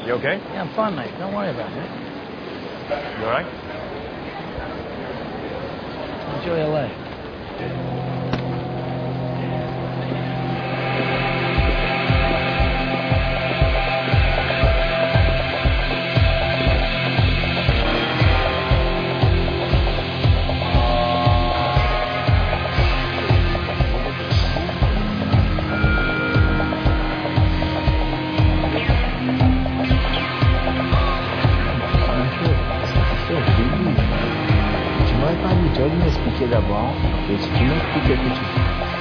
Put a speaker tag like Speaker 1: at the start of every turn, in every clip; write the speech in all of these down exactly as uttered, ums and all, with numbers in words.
Speaker 1: You okay?
Speaker 2: Yeah, I'm fine, mate. Don't worry about it.
Speaker 1: You all right?
Speaker 2: Enjoy L A.
Speaker 3: Tu vas m'expliquer d'abord, et si tu m'expliques quelque chose.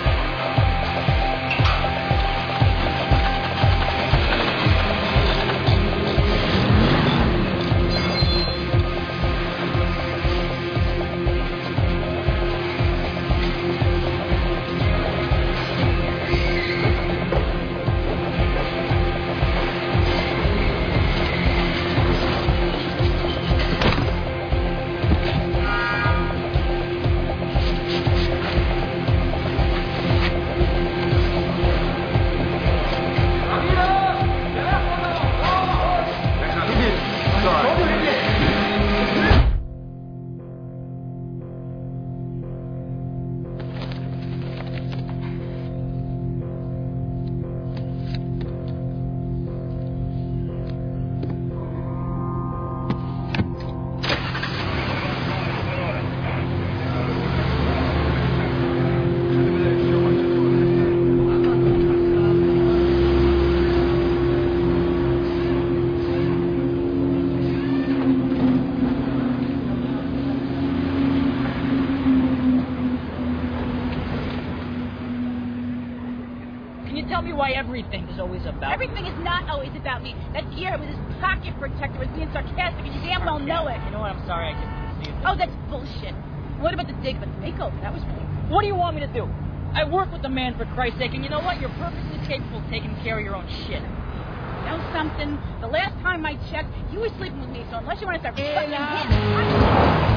Speaker 4: Everything is always about
Speaker 5: Everything
Speaker 4: me.
Speaker 5: is not always about me. That gear with his pocket protector was being sarcastic, and you damn well know it.
Speaker 4: You know what? I'm sorry I just didn't see it.
Speaker 5: Oh, that's bullshit. What about the dig of the makeover? That was really...
Speaker 4: What do you want me to do? I work with the man, for Christ's sake, and you know what? You're perfectly capable of taking care of your own shit.
Speaker 5: You know something? The last time I checked, you were sleeping with me, so unless you want to start fucking him...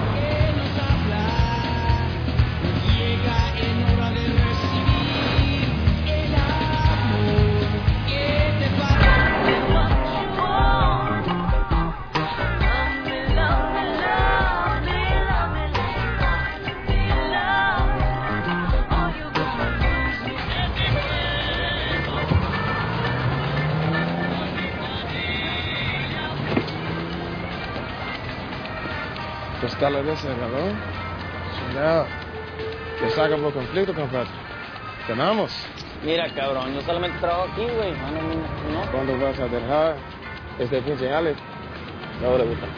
Speaker 6: Escala de ese cabrón. Chingado. Que saca por conflicto, compadre. Ganamos.
Speaker 7: Mira, cabrón, yo solamente trabajo aquí, güey. No, no, no.
Speaker 6: ¿Cuándo vas a dejar este pinche jale? No le gusta.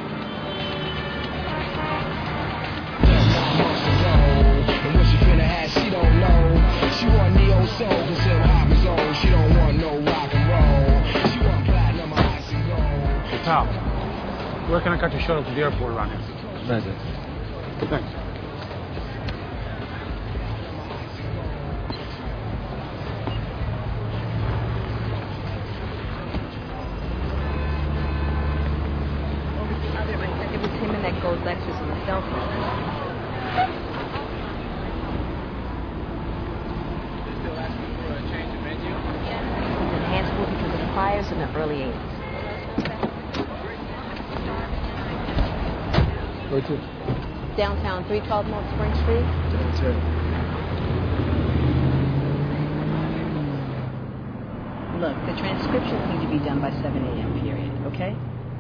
Speaker 2: Hey, Tom. Where can I catch a shuttle to the airport around here?
Speaker 3: Right there.
Speaker 2: Thanks.
Speaker 8: It was him and that gold Lexus on the cell phone.
Speaker 6: Still asking for a change of menu?
Speaker 8: It was enhanceable because of the fires in the early eighties.
Speaker 6: Where to?
Speaker 8: Downtown, three twelve North Spring Street.
Speaker 6: That's it.
Speaker 8: Look, the transcriptions need to be done by seven a.m., period, okay?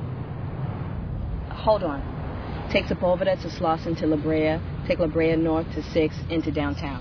Speaker 8: Hold on. Takes up over there to Slauson to La Brea. Take La Brea north to six into downtown.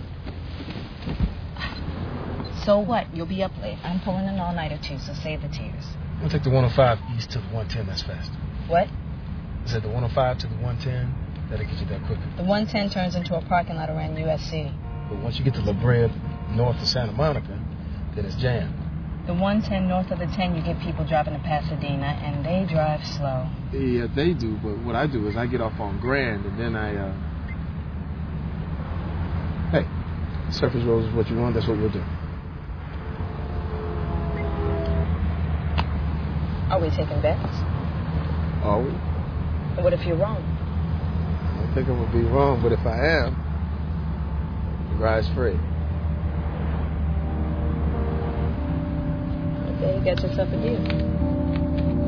Speaker 8: So what? You'll be up late. I'm pulling an all-nighter too, so save the tears.
Speaker 2: We'll take the one oh five east to the one ten. That's fast.
Speaker 8: What?
Speaker 2: I said the one oh five to the one ten. That'll get you there quicker.
Speaker 8: The one ten turns into a parking lot around U S C.
Speaker 2: But once you get to La Brea north of Santa Monica, then it's jammed.
Speaker 8: The one ten north of the ten, you get people driving to Pasadena, and they drive slow.
Speaker 6: Yeah, they do, but what I do is I get off on Grand, and then I, uh... Hey, surface roads is what you want, that's what we'll do.
Speaker 8: Are we taking bets?
Speaker 6: Are we?
Speaker 8: What if you're wrong?
Speaker 6: I don't think I would be wrong, but if I am, the ride's free.
Speaker 8: Okay, you got yourself a deal.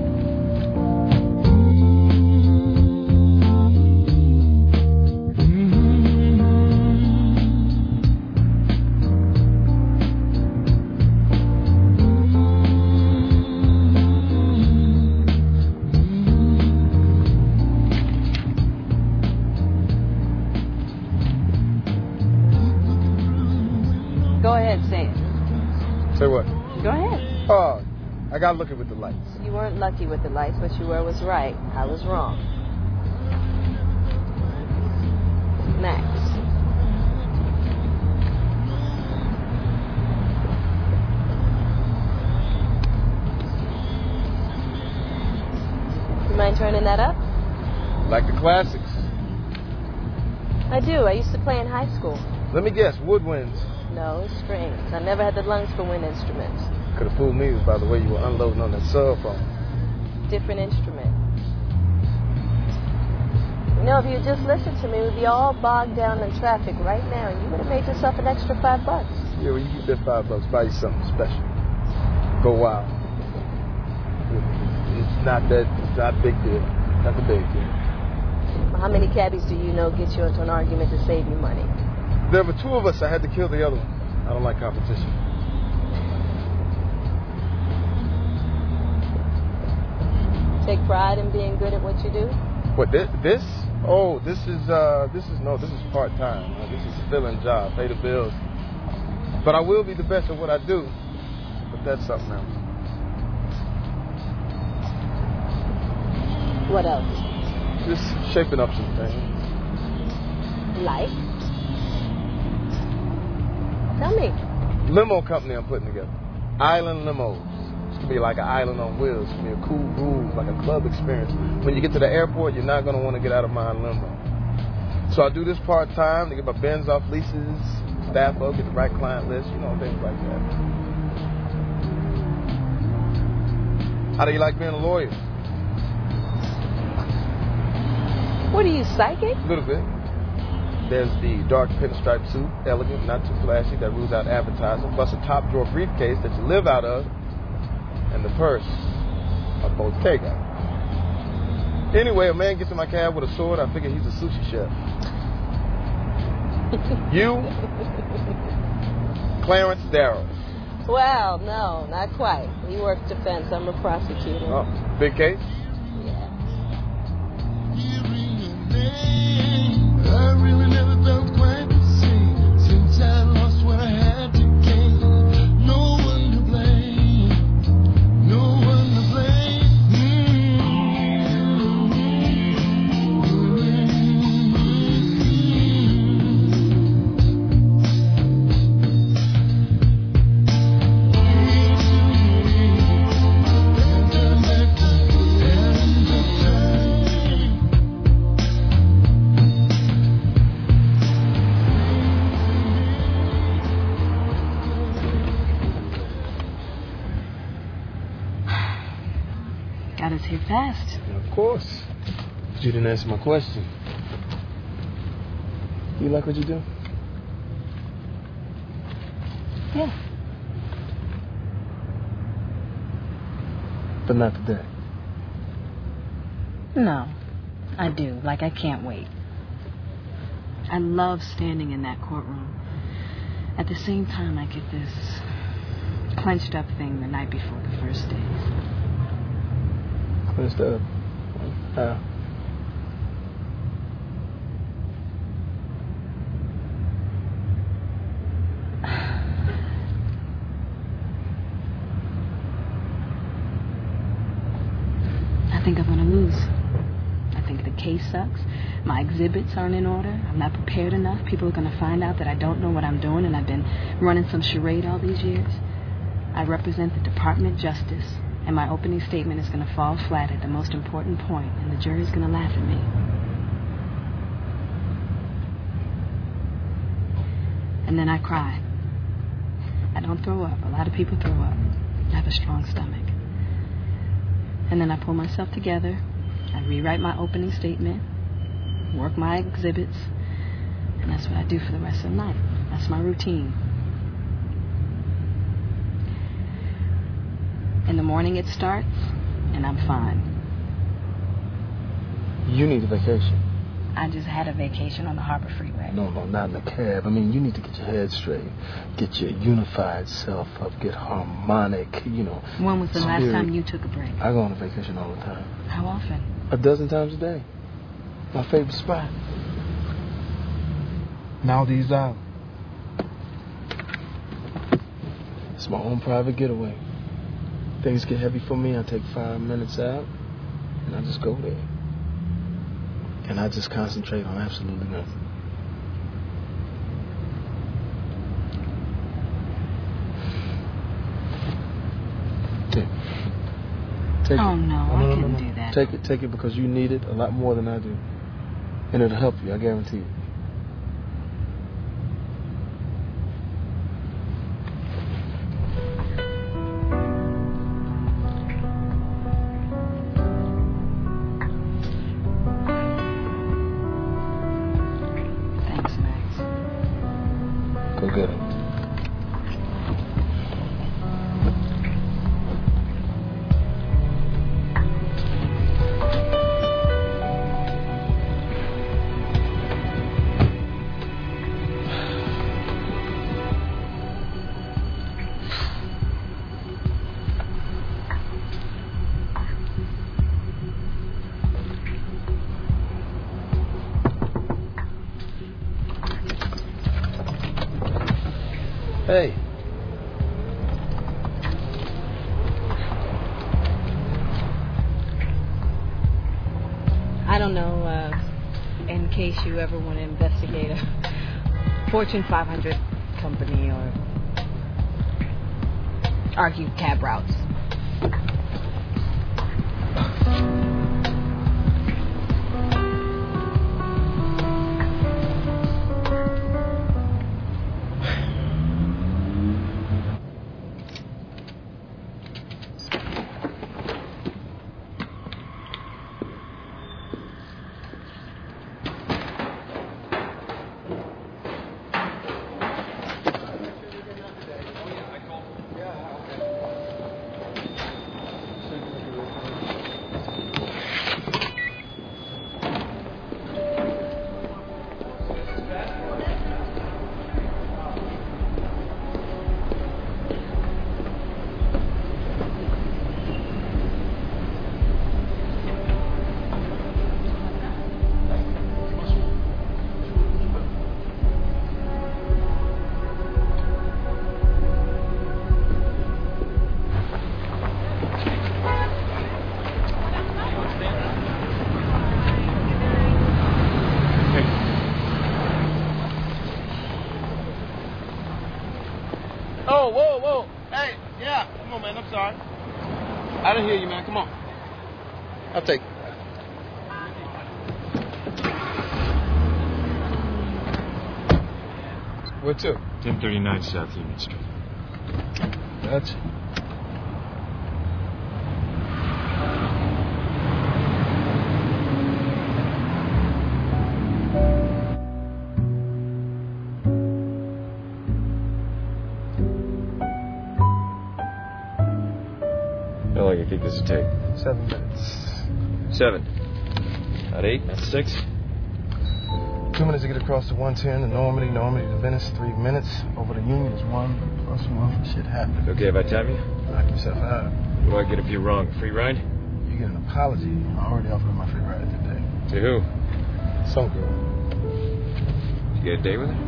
Speaker 6: I got lucky with the lights.
Speaker 8: You weren't lucky with the lights. What you were was right. I was wrong. Max. You mind turning that up?
Speaker 6: Like the classics.
Speaker 8: I do. I used to play in high school.
Speaker 6: Let me guess, woodwinds.
Speaker 8: No, strings. I never had the lungs for wind instruments.
Speaker 6: Could have fooled me by the way you were unloading on that cell phone.
Speaker 8: Different instrument. You know, if you just listened to me, we'd be all bogged down in traffic right now, and you would have made yourself an extra five bucks.
Speaker 6: Yeah, well, you get that five bucks, buy you something special. Go wild. It's not that, it's not a big deal. Not the big deal.
Speaker 8: Well, how many cabbies do you know get you into an argument to save you money?
Speaker 6: There were two of us. I had to kill the other one. I don't like competition.
Speaker 8: Take pride in being good at what you do?
Speaker 6: What, this? this? Oh, this is, uh, this is, no, this is part-time. Uh, this is a fill-in job, pay the bills. But I will be the best at what I do. But that's something else.
Speaker 8: What else?
Speaker 6: Just shaping up some things.
Speaker 8: Like? Tell me.
Speaker 6: Limo company I'm putting together. Island limos. It's going to be like an island on wheels. It's going to be a cool groove, like a club experience. When you get to the airport, you're not going to want to get out of my limo. So I do this part-time to get my Benz off leases, staff up, get the right client list, you know, things like that. How do you like being a lawyer?
Speaker 8: What are you, psychic?
Speaker 6: A little bit. There's the dark pinstripe suit, elegant, not too flashy, that rules out advertising, plus a top drawer briefcase that you live out of, and the purse, a Bottega. Anyway, a man gets in my cab with a sword, I figure he's a sushi chef. You, Clarence Darrow.
Speaker 8: Well, no, not quite. He works defense. I'm a prosecutor.
Speaker 6: Oh, big case?
Speaker 8: Yeah.
Speaker 9: I really never felt quite the same since I lost what I had to gain. No one to blame, no one to blame.
Speaker 8: Got us here fast.
Speaker 6: Of course. But you didn't answer my question. You like what you do?
Speaker 8: Yeah.
Speaker 6: But not today.
Speaker 8: No, I do. Like, I can't wait. I love standing in that courtroom. At the same time, I get this clenched up thing the night before the first days.
Speaker 6: Clenched up? How?
Speaker 8: I think I'm going to lose. I think the case sucks. My exhibits aren't in order. I'm not prepared enough. People are going to find out that I don't know what I'm doing and I've been running some charade all these years. I represent the Department of Justice, and my opening statement is going to fall flat at the most important point, and the jury's going to laugh at me. And then I cry. I don't throw up. A lot of people throw up. I have a strong stomach. And then I pull myself together. I rewrite my opening statement, work my exhibits, and that's what I do for the rest of the night. That's my routine. In the morning it starts, and I'm fine.
Speaker 6: You need a vacation.
Speaker 8: I just had a vacation on the Harbor Freeway.
Speaker 6: No, no, not in the cab. I mean, you need to get your head straight. Get your unified self up. Get harmonic, you know.
Speaker 8: When was the
Speaker 6: spirit.
Speaker 8: last time you took a break?
Speaker 6: I go on a vacation all the time.
Speaker 8: How often?
Speaker 6: A dozen times a day. My favorite spot. Maldives Island. It's my own private getaway. things get heavy for me, I take five minutes out and I just go there. And I just concentrate on absolutely nothing. Take
Speaker 8: oh,
Speaker 6: it.
Speaker 8: no,
Speaker 6: no,
Speaker 8: I
Speaker 6: no,
Speaker 8: couldn't
Speaker 6: no, no.
Speaker 8: do that.
Speaker 6: Take it, take it because you need it a lot more than I do. And it'll help you, I guarantee it.
Speaker 8: Thanks, Max.
Speaker 6: Go get it. Hey.
Speaker 8: I don't know, uh, in case you ever want to investigate a Fortune five hundred company or argue cab routes.
Speaker 6: Oh, whoa, whoa. Hey, yeah. Come on, man. I'm sorry. I didn't hear you, man. Come on. I'll take it. Where to?
Speaker 1: ten thirty-nine South Union Street.
Speaker 6: Gotcha.
Speaker 1: How long do you think this will take?
Speaker 6: Seven minutes.
Speaker 1: Seven. Not eight, not six.
Speaker 6: Two minutes to get across to one ten to Normandy, Normandy to Venice, three minutes. Over to Union is one, plus one. Shit happens.
Speaker 1: Okay if I time you?
Speaker 6: Knock yourself out.
Speaker 1: What do I get if you're wrong? Free ride?
Speaker 6: You get an apology. I already offered my free ride today.
Speaker 1: To who?
Speaker 6: Some girl.
Speaker 1: Did you get a date with her?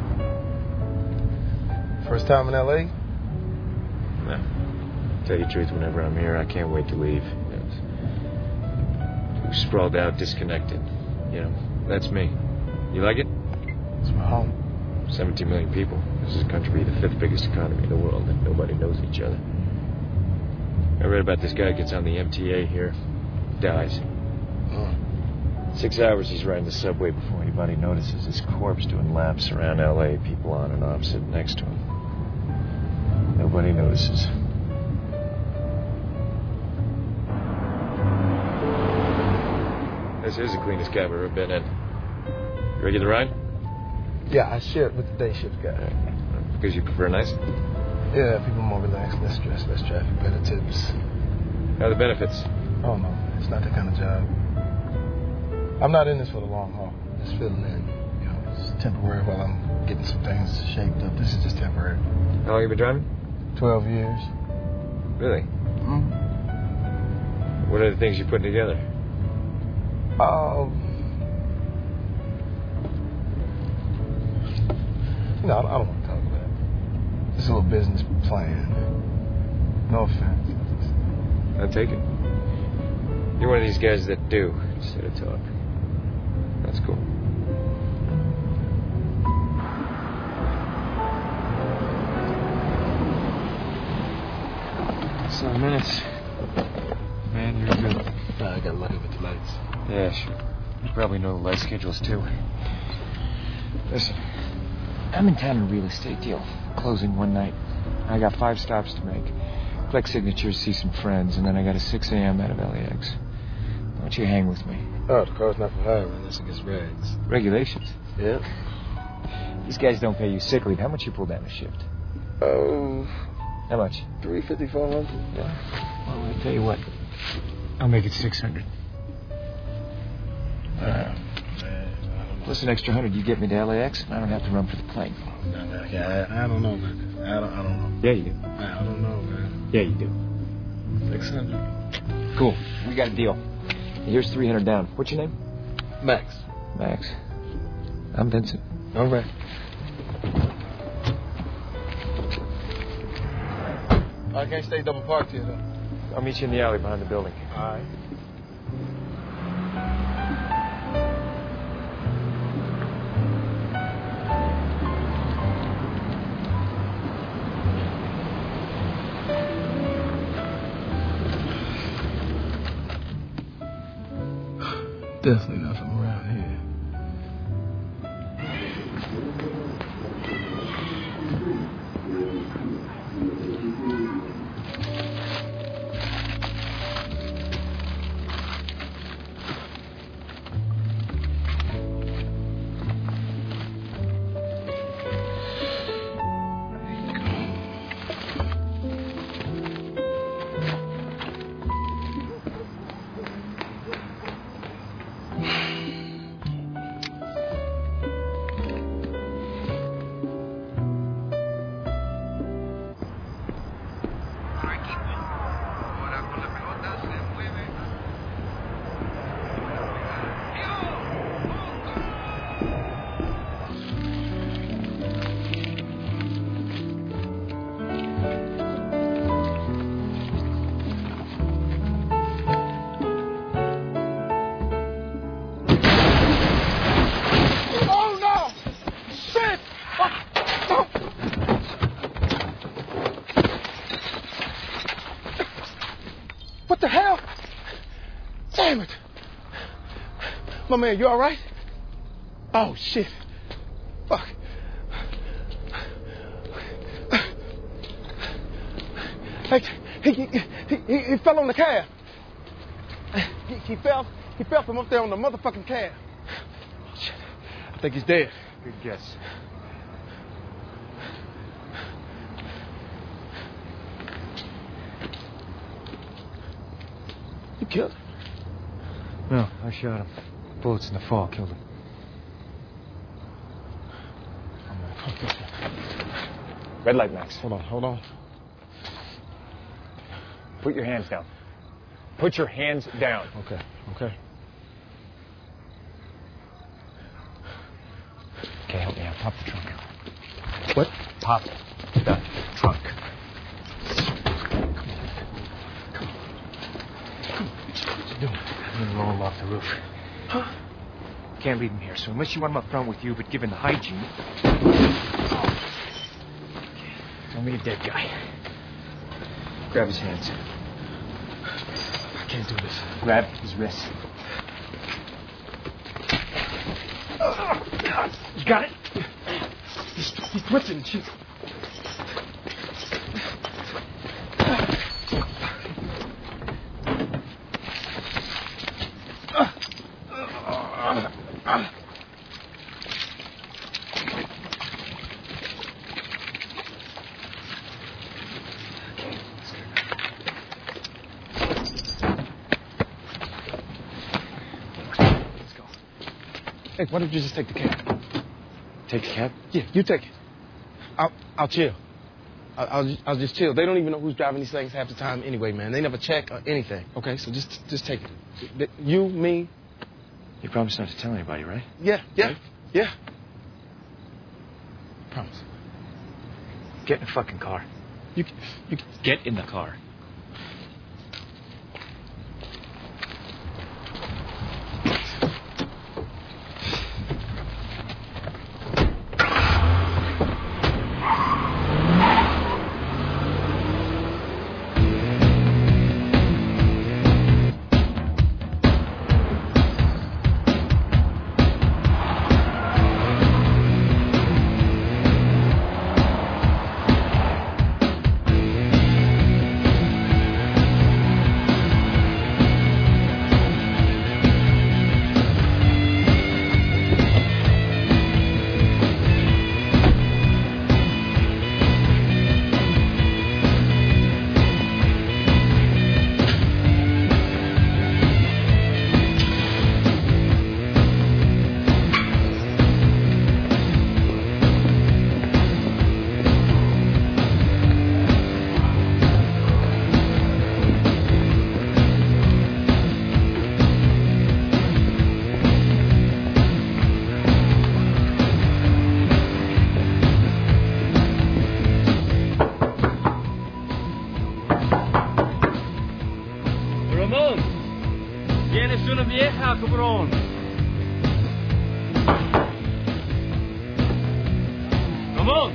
Speaker 6: First time in L A?
Speaker 1: No. Tell you the truth, whenever I'm here, I can't wait to leave. You know, it's sprawled out, disconnected. You know, that's me. You like it?
Speaker 6: It's my home.
Speaker 1: seventeen million people. This is a country, the fifth biggest economy in the world, and nobody knows each other. I read about this guy gets on the M T A here, dies.
Speaker 6: Mm.
Speaker 1: Six hours he's riding the subway before anybody notices his corpse doing laps around L A, people on and off sitting next to him. Nobody notices. This is the cleanest cab I've ever been in. You ready to ride?
Speaker 6: Yeah, I share it with the day shift guy.
Speaker 1: Because you prefer nights?
Speaker 6: Yeah, people more relaxed, less stress, less traffic, better tips.
Speaker 1: How are the benefits?
Speaker 6: Oh, no, it's not that kind of job. I'm not in this for the long haul. Just filling in. You know, it's temporary while I'm getting some things shaped up. This is just temporary.
Speaker 1: How long have you been driving?
Speaker 6: Twelve years.
Speaker 1: Really?
Speaker 6: Mm-hmm.
Speaker 1: What are the things you're putting together?
Speaker 6: Um, no, I don't want to talk about it. It's a little business plan. No offense.
Speaker 1: I'll take it. You're one of these guys that do instead of talk. That's cool. Some minutes. Man, you're good.
Speaker 6: Nah, I got lucky with the lights.
Speaker 1: Yeah, sure. You probably know the light schedules, too. Listen, I'm in town on a real estate deal. Closing one night. I got five stops to make. Collect signatures, see some friends, and then I got a six a.m. out of L A X. Why don't you hang with me?
Speaker 6: Oh, the car's not for hire unless it gets rags.
Speaker 1: Regulations.
Speaker 6: Yeah.
Speaker 1: These guys don't pay you sick leave. How much you pull down a shift?
Speaker 6: Oh.
Speaker 1: How much?
Speaker 6: Three fifty, four hundred.
Speaker 1: Yeah. Well, I tell you what. I'll make it six hundred. Uh, plus an extra hundred, you get me to L A X, and I don't have to run for the plane.
Speaker 6: No, no, yeah, I, I don't know, man. I don't, I don't know.
Speaker 1: Yeah, you do.
Speaker 6: I, I don't know, man.
Speaker 1: Yeah, you do.
Speaker 6: Six hundred.
Speaker 1: Cool. We got a deal. Here's three hundred down. What's your name?
Speaker 6: Max.
Speaker 1: Max. I'm Vincent.
Speaker 6: All right. I can't stay double parked here, though.
Speaker 1: I'll meet you in the alley behind the building.
Speaker 6: All right. Definitely nothing around here. What the hell? Damn it. My man, you all right? Oh, shit. Fuck. Hey, he, he, he, he fell on the cab. He, he fell, he fell from up there on the motherfucking cab. Oh, shit. I think he's dead.
Speaker 1: Good guess.
Speaker 6: You killed him?
Speaker 1: No, I shot him. Bullets in the fall killed him. Red light, Max.
Speaker 6: Hold on, hold on.
Speaker 1: Put your hands down. Put your hands down.
Speaker 6: Okay, okay.
Speaker 1: Okay, help me out. Pop the trunk.
Speaker 6: What?
Speaker 1: Pop the trunk.
Speaker 6: What you doing?
Speaker 1: I'm gonna roll him off the roof.
Speaker 6: Huh?
Speaker 1: Can't leave him here, so unless you want him up front with you, but given the hygiene... It's only a dead guy. Grab his hands.
Speaker 6: I can't do this.
Speaker 1: Grab his wrists. You got it?
Speaker 6: He's, he's twitching. Shit. Hey, why don't you just take the cab?
Speaker 1: Take the cab?
Speaker 6: Yeah, you take it. I'll, I'll chill. I'll, I'll, just, I'll just chill. They don't even know who's driving these things half the time anyway, man. They never check or anything. Okay, so just, just take it. You, me.
Speaker 1: You promise not to tell anybody, right?
Speaker 6: Yeah, yeah,
Speaker 1: right?
Speaker 6: yeah. Promise.
Speaker 1: Get in the fucking car.
Speaker 6: You, you
Speaker 1: get in the car.
Speaker 10: Tienes una vieja, cabrón. Come on.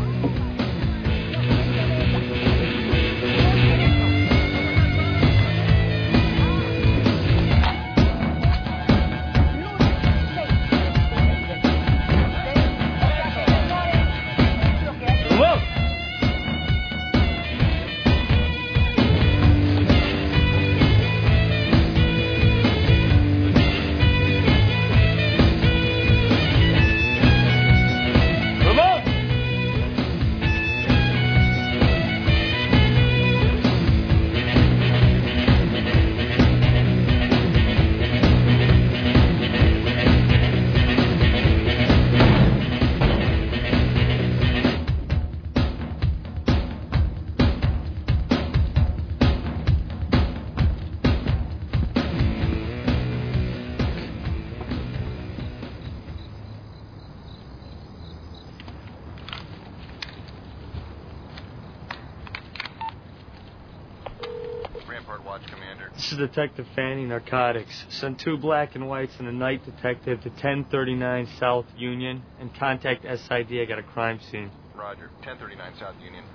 Speaker 11: This is Detective Fanny, Narcotics. Send two black and whites and a night detective to ten thirty-nine South Union and contact S I D. I got a crime scene.
Speaker 12: Roger. ten thirty-nine South Union.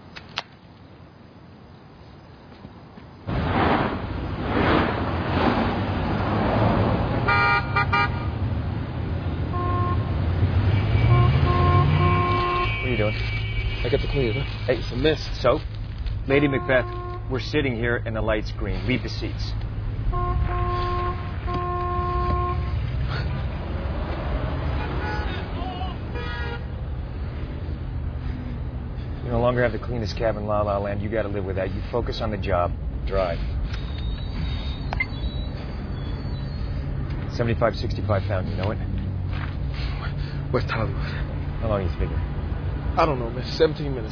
Speaker 1: What are you doing?
Speaker 6: I got the clean, huh?
Speaker 1: Hey,
Speaker 6: it's a mess.
Speaker 1: So? Lady Macbeth, we're sitting here and the light's green. Leave the seats. You no longer have the cleanest cab in La La Land. You gotta live with that. You focus on the job. Drive. seventy-five sixty-five Fountain, you know it?
Speaker 6: West Hollywood.
Speaker 1: How long you figure?
Speaker 6: I don't know, man. seventeen minutes.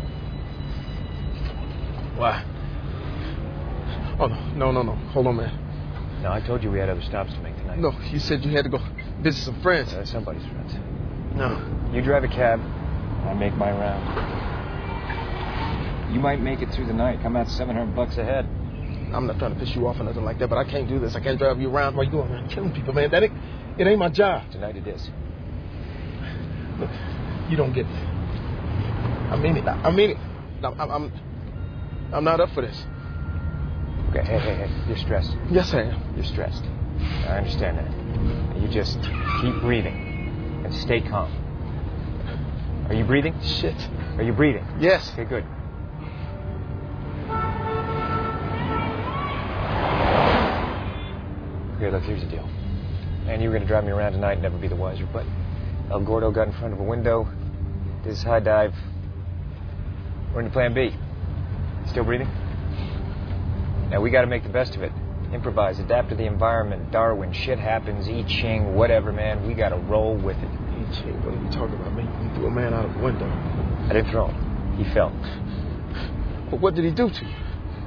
Speaker 6: Why? Oh, no, no, no, no. Hold on, man.
Speaker 1: No, I told you we had other stops to make tonight.
Speaker 6: No, you said you had to go visit some friends.
Speaker 1: Uh, somebody's friends.
Speaker 6: No.
Speaker 1: You drive a cab, I make my round. You might make it through the night. Come out seven hundred bucks ahead.
Speaker 6: I'm not trying to piss you off or nothing like that, but I can't do this. I can't drive you around while you're going around killing people, man. That ain't, it ain't my job.
Speaker 1: Tonight it is.
Speaker 6: Look, you don't get it. I mean it. I mean it. I'm, I'm, I'm not up for this.
Speaker 1: Okay, hey, hey, hey. You're stressed.
Speaker 6: Yes, I am.
Speaker 1: You're stressed. I understand that. You just keep breathing and stay calm. Are you breathing?
Speaker 6: Shit.
Speaker 1: Are you breathing?
Speaker 6: Yes.
Speaker 1: Okay, good. Okay, look, here's the deal. Man, you were going to drive me around tonight and never be the wiser, but El Gordo got in front of a window, did his high dive. We're into plan B. Still breathing? Now, we got to make the best of it. Improvise, adapt to the environment. Darwin, shit happens, I Ching, whatever, man. We got to roll with it.
Speaker 6: I Ching, what are you talking about, man? You threw a man out of the window.
Speaker 1: I didn't throw him. He fell.
Speaker 6: But what did he do to you?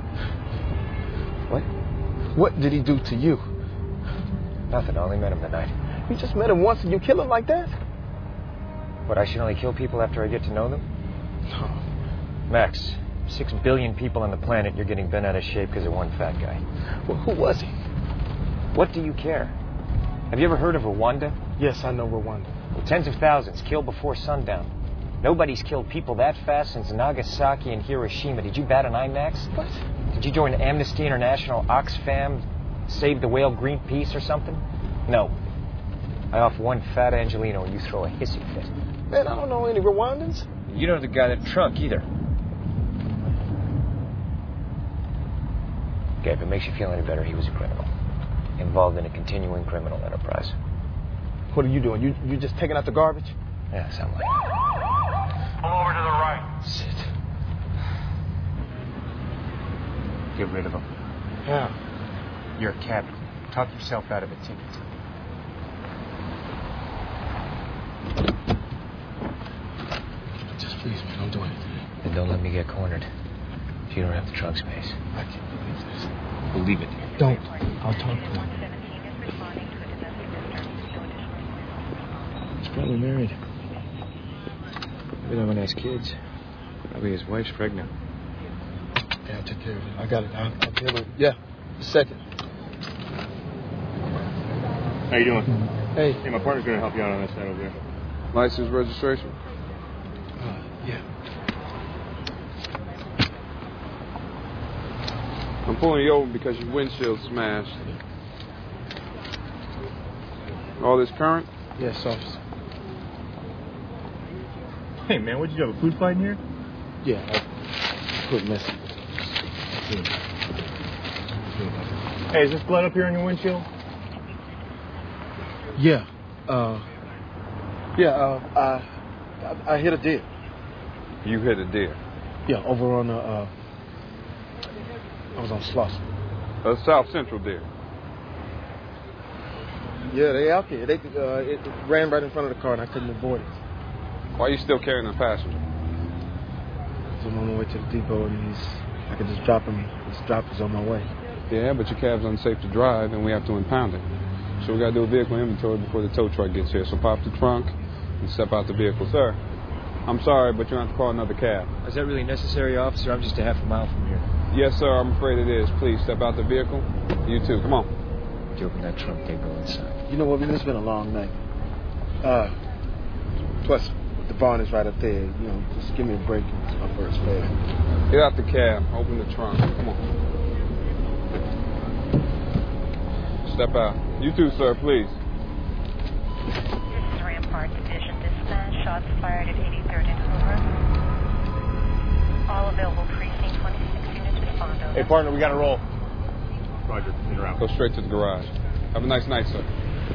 Speaker 1: What?
Speaker 6: What did he do to you?
Speaker 1: Nothing. I only met him tonight.
Speaker 6: You just met him once and you kill him like that?
Speaker 1: What, I should only kill people after I get to know them?
Speaker 6: No.
Speaker 1: Max, six billion people on the planet, you're getting bent out of shape because of one fat guy.
Speaker 6: Well, who was he?
Speaker 1: What do you care? Have you ever heard of Rwanda?
Speaker 6: Yes, I know Rwanda.
Speaker 1: Well, tens of thousands killed before sundown. Nobody's killed people that fast since Nagasaki and Hiroshima. Did you bat an eye, Max?
Speaker 6: What?
Speaker 1: Did you join Amnesty International, Oxfam, Save the Whale, Greenpeace, or something? No. I offer one fat Angelino and you throw a hissy fit.
Speaker 6: Man, I don't know any Rwandans.
Speaker 1: You don't know the guy that trunk either. Okay, if it makes you feel any better, he was a criminal. Involved in a continuing criminal enterprise.
Speaker 6: What are you doing? You you just taking out the garbage?
Speaker 1: Yeah, something like that.
Speaker 10: Pull over to the right.
Speaker 6: Shit.
Speaker 1: Get rid of him.
Speaker 6: Yeah.
Speaker 1: You're a captain. Talk yourself out of a ticket.
Speaker 6: Just please, man, don't do anything.
Speaker 1: Then don't let me get cornered. If you don't have the trunk space.
Speaker 6: I can't believe this.
Speaker 1: Believe it.
Speaker 6: Don't. I'll talk to him.
Speaker 1: He's probably married. Maybe that one has kids. Probably his wife's pregnant.
Speaker 6: Yeah, I'll take care of it. I got it. I'll, I'll deal with it. Yeah, a second.
Speaker 13: How you doing?
Speaker 6: Hey.
Speaker 13: Hey, my partner's gonna help you out on this side over there.
Speaker 6: License, registration?
Speaker 13: Uh, yeah.
Speaker 6: I'm pulling you over because your windshield's smashed. All this current?
Speaker 13: Yes, officer. Hey, man, what'd you do? Have a food fight in here?
Speaker 6: Yeah, I quit messing.
Speaker 13: Hey, is this blood up here on your windshield?
Speaker 6: Yeah. Uh. Yeah. Uh. I. I, I hit a deer. You hit a deer? Yeah, over on the. Uh. I was on Slauson. A South Central deer. Yeah, they out there. They uh, it, it ran right in front of the car, and I couldn't avoid it. Why are you still carrying the passenger? I'm on my way to the depot, and he's. I could just drop him. His drop is on my way. Yeah, but your cab's unsafe to drive, and we have to impound it. So we got to do a vehicle inventory before the tow truck gets here. So pop the trunk and step out the vehicle. Sir, I'm sorry, but you're going to have to call another cab.
Speaker 1: Is that really necessary, officer? I'm just a half a mile from here.
Speaker 6: Yes, sir, I'm afraid it is. Please, step out the vehicle. You too, come on.
Speaker 1: If you open that trunk, they go inside.
Speaker 6: You know what, man, it's been a long night. Uh, plus, the barn is right up there. You know, just give me a break. It's my first day. Get out the cab. Open the trunk. Come on. Step out. You too, sir, please.
Speaker 14: This is Rampart Division Dispatch. Shots fired at eighty-third and Hoover. All available precinct twenty-six units respond over.
Speaker 13: Hey, partner, we got to roll. Roger, in around.
Speaker 6: Go straight to the garage. Have a nice night, sir.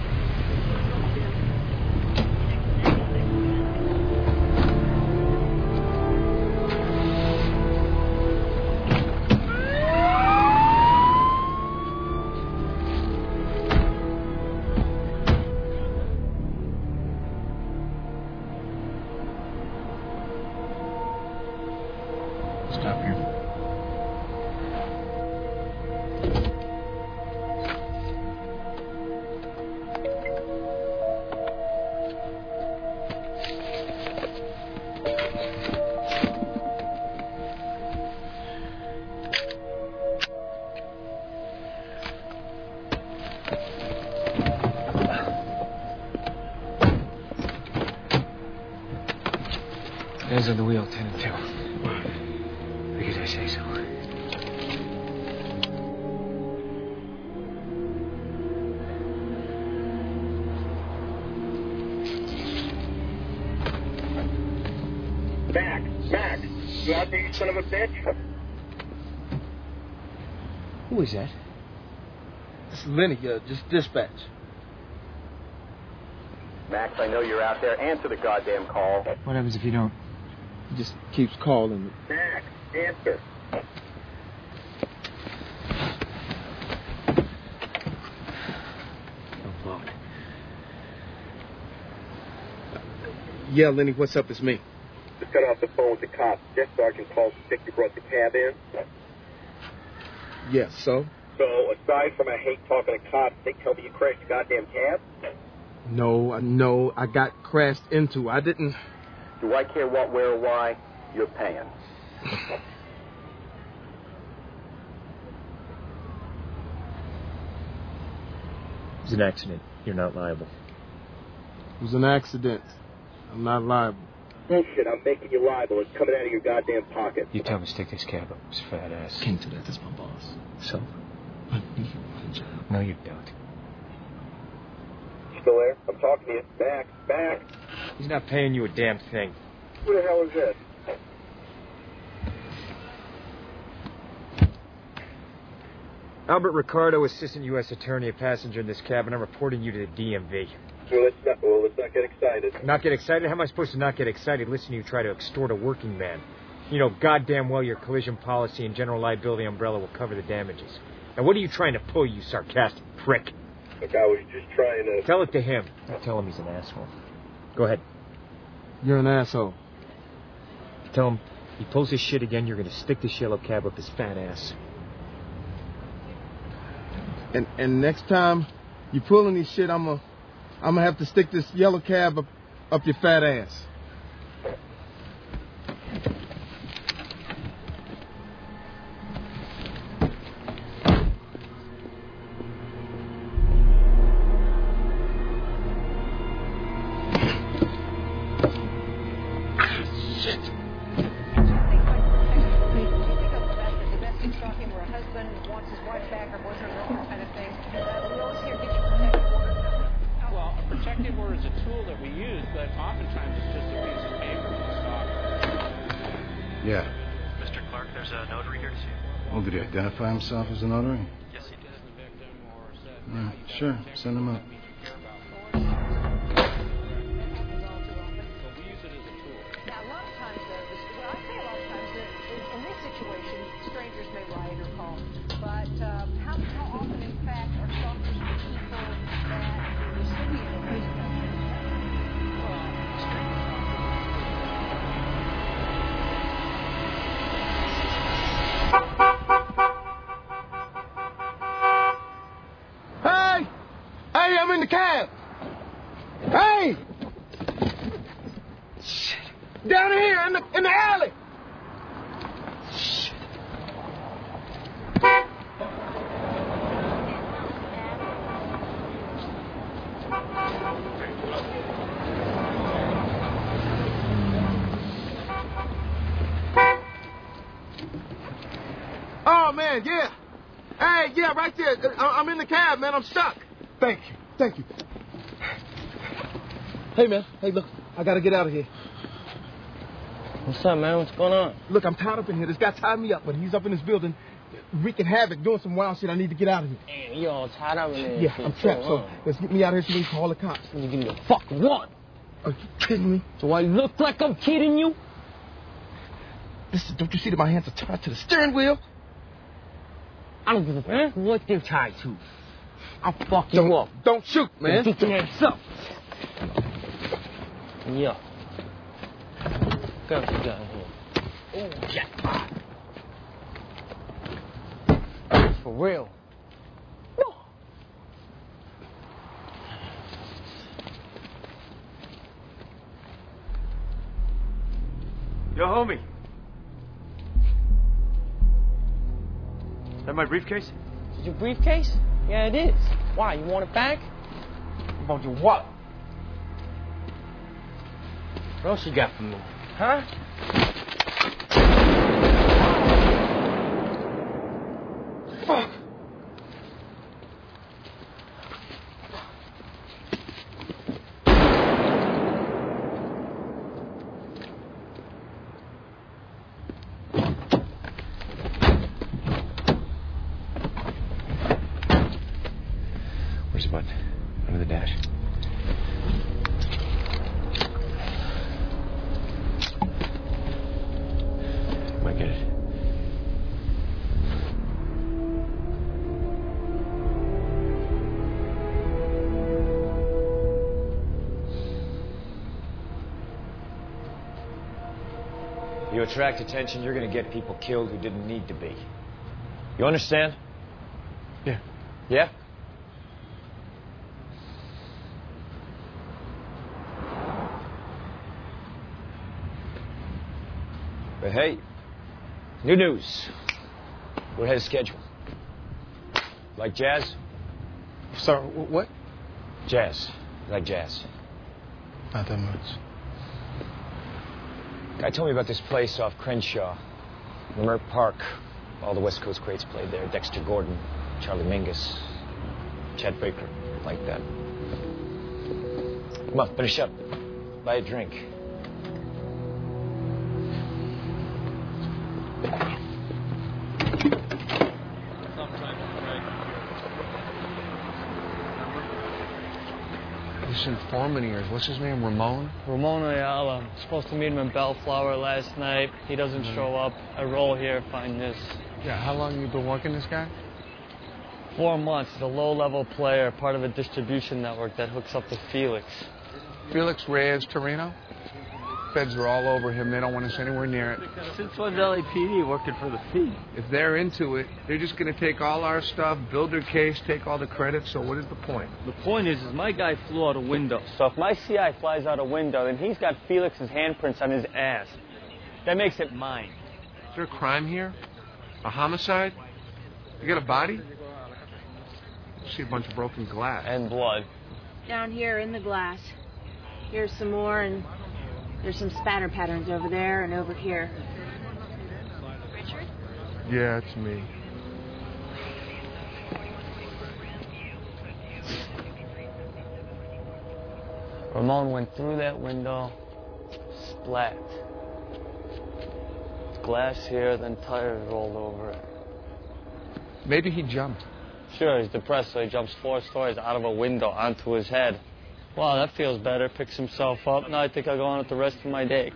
Speaker 1: Stop here. Hands on the wheel, ten and two. Because I say so.
Speaker 10: Mac, Mac, you out there, you son of a bitch?
Speaker 1: Who is that?
Speaker 6: It's Lenny, uh, just dispatch.
Speaker 12: Max, I know you're out there. Answer the goddamn call.
Speaker 1: What happens if you don't?
Speaker 6: He just keeps calling me.
Speaker 10: Max, answer.
Speaker 1: Don't blow it.
Speaker 6: Yeah, Lenny, what's up? It's me.
Speaker 10: Just got off the phone with the cops. Desk sergeant called to think you brought the cab in.
Speaker 6: Yeah, so?
Speaker 10: So, aside from I hate talking to cops, they tell me you crashed your goddamn cab?
Speaker 6: No, I know. I got crashed into. I didn't.
Speaker 12: Do I care what, where, or why? You're paying.
Speaker 1: It was an accident. You're not liable.
Speaker 6: It was an accident. I'm not liable.
Speaker 10: Bullshit, I'm making you liable. It's coming out of your goddamn pocket.
Speaker 1: You tell me to stick this cab up his fat ass.
Speaker 6: Can't do that. That's my boss.
Speaker 1: So?
Speaker 6: I need one job.
Speaker 1: No, you don't.
Speaker 10: Still there? I'm talking to you. Back, back.
Speaker 1: He's not paying you a damn thing.
Speaker 10: Who the hell is this?
Speaker 1: Albert Ricardo, Assistant U S Attorney, a passenger in this cab, and I'm reporting you to the D M V.
Speaker 10: Well, let's not, well, let's not get excited.
Speaker 1: Not get excited? How am I supposed to not get excited? Listen to you try to extort a working man. You know goddamn well your collision policy and general liability umbrella will cover the damages. Now, what are you trying to pull, you sarcastic prick?
Speaker 10: Look, I was just trying to...
Speaker 1: Tell it to him. Don't tell him he's an asshole. Go ahead.
Speaker 6: You're an asshole.
Speaker 1: Tell him he pulls his shit again, you're going to stick this yellow cab up his fat ass.
Speaker 6: And and next time you pulling this shit, I'm gonna I'm gonna have to stick this yellow cab up, up your fat ass.
Speaker 2: but oftentimes it's just a piece of paper with stock.
Speaker 15: Yeah.
Speaker 16: Mister Clark, there's a notary here to see you.
Speaker 15: Well, did he identify himself as a notary?
Speaker 16: Yes, he did.
Speaker 15: Yeah, sure. Send him up.
Speaker 6: Hey! Hey, I'm in the cab! Hey! Shit. Down here in the, in the alley! Shit. Oh, man, yeah. Hey, yeah, right there. I- I'm in the cab, man. I'm stuck. Thank you. Thank you. Hey, man. Hey, look. I got to get out of here.
Speaker 7: What's up, man? What's going on?
Speaker 6: Look, I'm tied up in here. This guy tied me up, but he's up in this building wreaking havoc, doing some wild shit. I need to get out of here.
Speaker 7: Damn, you all tied up in there.
Speaker 6: Yeah, I'm trapped, so let's get me out of here so we can call the cops.
Speaker 7: You give me the fuck what?
Speaker 6: Are you kidding me?
Speaker 7: Do I look like I'm kidding you?
Speaker 6: Listen, don't you see that my hands are tied to the steering wheel?
Speaker 7: I don't give a fuck what they're tied to. I'll fuck
Speaker 6: don't,
Speaker 7: you up.
Speaker 6: Don't shoot, man.
Speaker 7: Get your ass up. Yeah. Got what you got here. Oh, jackpot. For real. No.
Speaker 1: Yo, homie. Is that my briefcase?
Speaker 7: Is your briefcase? Yeah, it is. Why? You want it back?
Speaker 6: About your what?
Speaker 7: What else you got for me? Huh?
Speaker 6: Fuck.
Speaker 1: Where's the button? Under the dash. Might get it. You attract attention, you're going to get people killed who didn't need to be. You understand?
Speaker 6: Yeah.
Speaker 1: Yeah? But hey, new news. We're ahead of schedule. Like jazz?
Speaker 6: Sorry, what?
Speaker 1: Jazz. Like jazz.
Speaker 6: Not that much.
Speaker 1: Guy told me about this place off Crenshaw. Leimert Park. All the West Coast greats played there. Dexter Gordon, Charlie Mingus, Chet Baker, like that. Come on, finish up. Buy a drink.
Speaker 6: This informant of yours, what's his name, Ramon?
Speaker 11: Ramon Ayala. Supposed to meet him in Bellflower last night. He doesn't mm-hmm. show up. I roll here, find this.
Speaker 6: Yeah, how long you been working this guy?
Speaker 11: Four months. He's a low-level player, part of a distribution network that hooks up to Felix.
Speaker 17: Felix Reyes Torino? Feds are all over him. They don't want us anywhere near it.
Speaker 3: Since when's L A P D working for the fee?
Speaker 17: If they're into it, they're just going to take all our stuff, build their case, take all the credit. So what is the point?
Speaker 11: The point is, is my guy flew out a window.
Speaker 7: So if my C I flies out a window, then he's got Felix's handprints on his ass. That makes it mine.
Speaker 17: Is there a crime here? A homicide? You got a body? I see a bunch of broken glass.
Speaker 7: And blood.
Speaker 8: Down here in the glass. Here's some more, and there's some spatter patterns over there and over here.
Speaker 5: Richard?
Speaker 17: Yeah, it's me.
Speaker 11: Ramon went through that window, splat. Glass here, then tires rolled over it.
Speaker 17: Maybe he jumped.
Speaker 11: Sure, he's depressed, so he jumps four stories out of a window onto his head. Wow, that feels better. Picks himself up. Now I think I'll go on with the rest of my day.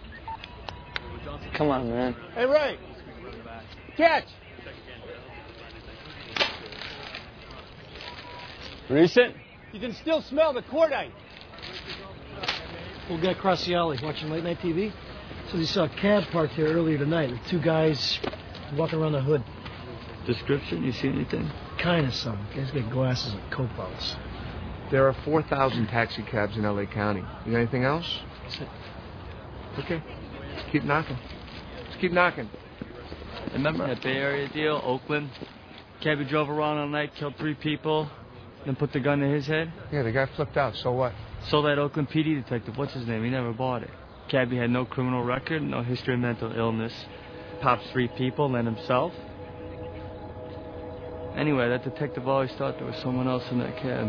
Speaker 11: Come on, man.
Speaker 2: Hey, Ray. Catch.
Speaker 11: Recent?
Speaker 2: You can still smell the cordite. Old guy across the alley watching late night T V. So he saw a cab parked here earlier tonight with two guys walking around the hood.
Speaker 11: Description? You see anything?
Speaker 2: Kind of some. Guys got glasses and coat bottles.
Speaker 17: There are four thousand taxi cabs in L A County. You got anything else?
Speaker 2: That's it.
Speaker 17: Okay. Keep knocking. Just keep knocking.
Speaker 11: Remember that Bay Area deal, Oakland? Cabbie drove around all night, killed three people, then put the gun to his head?
Speaker 17: Yeah, the guy flipped out. So what?
Speaker 11: So that Oakland P D detective, what's his name? He never bought it. Cabbie had no criminal record, no history of mental illness. Pops three people, then himself. Anyway, that detective always thought there was someone else in that cab.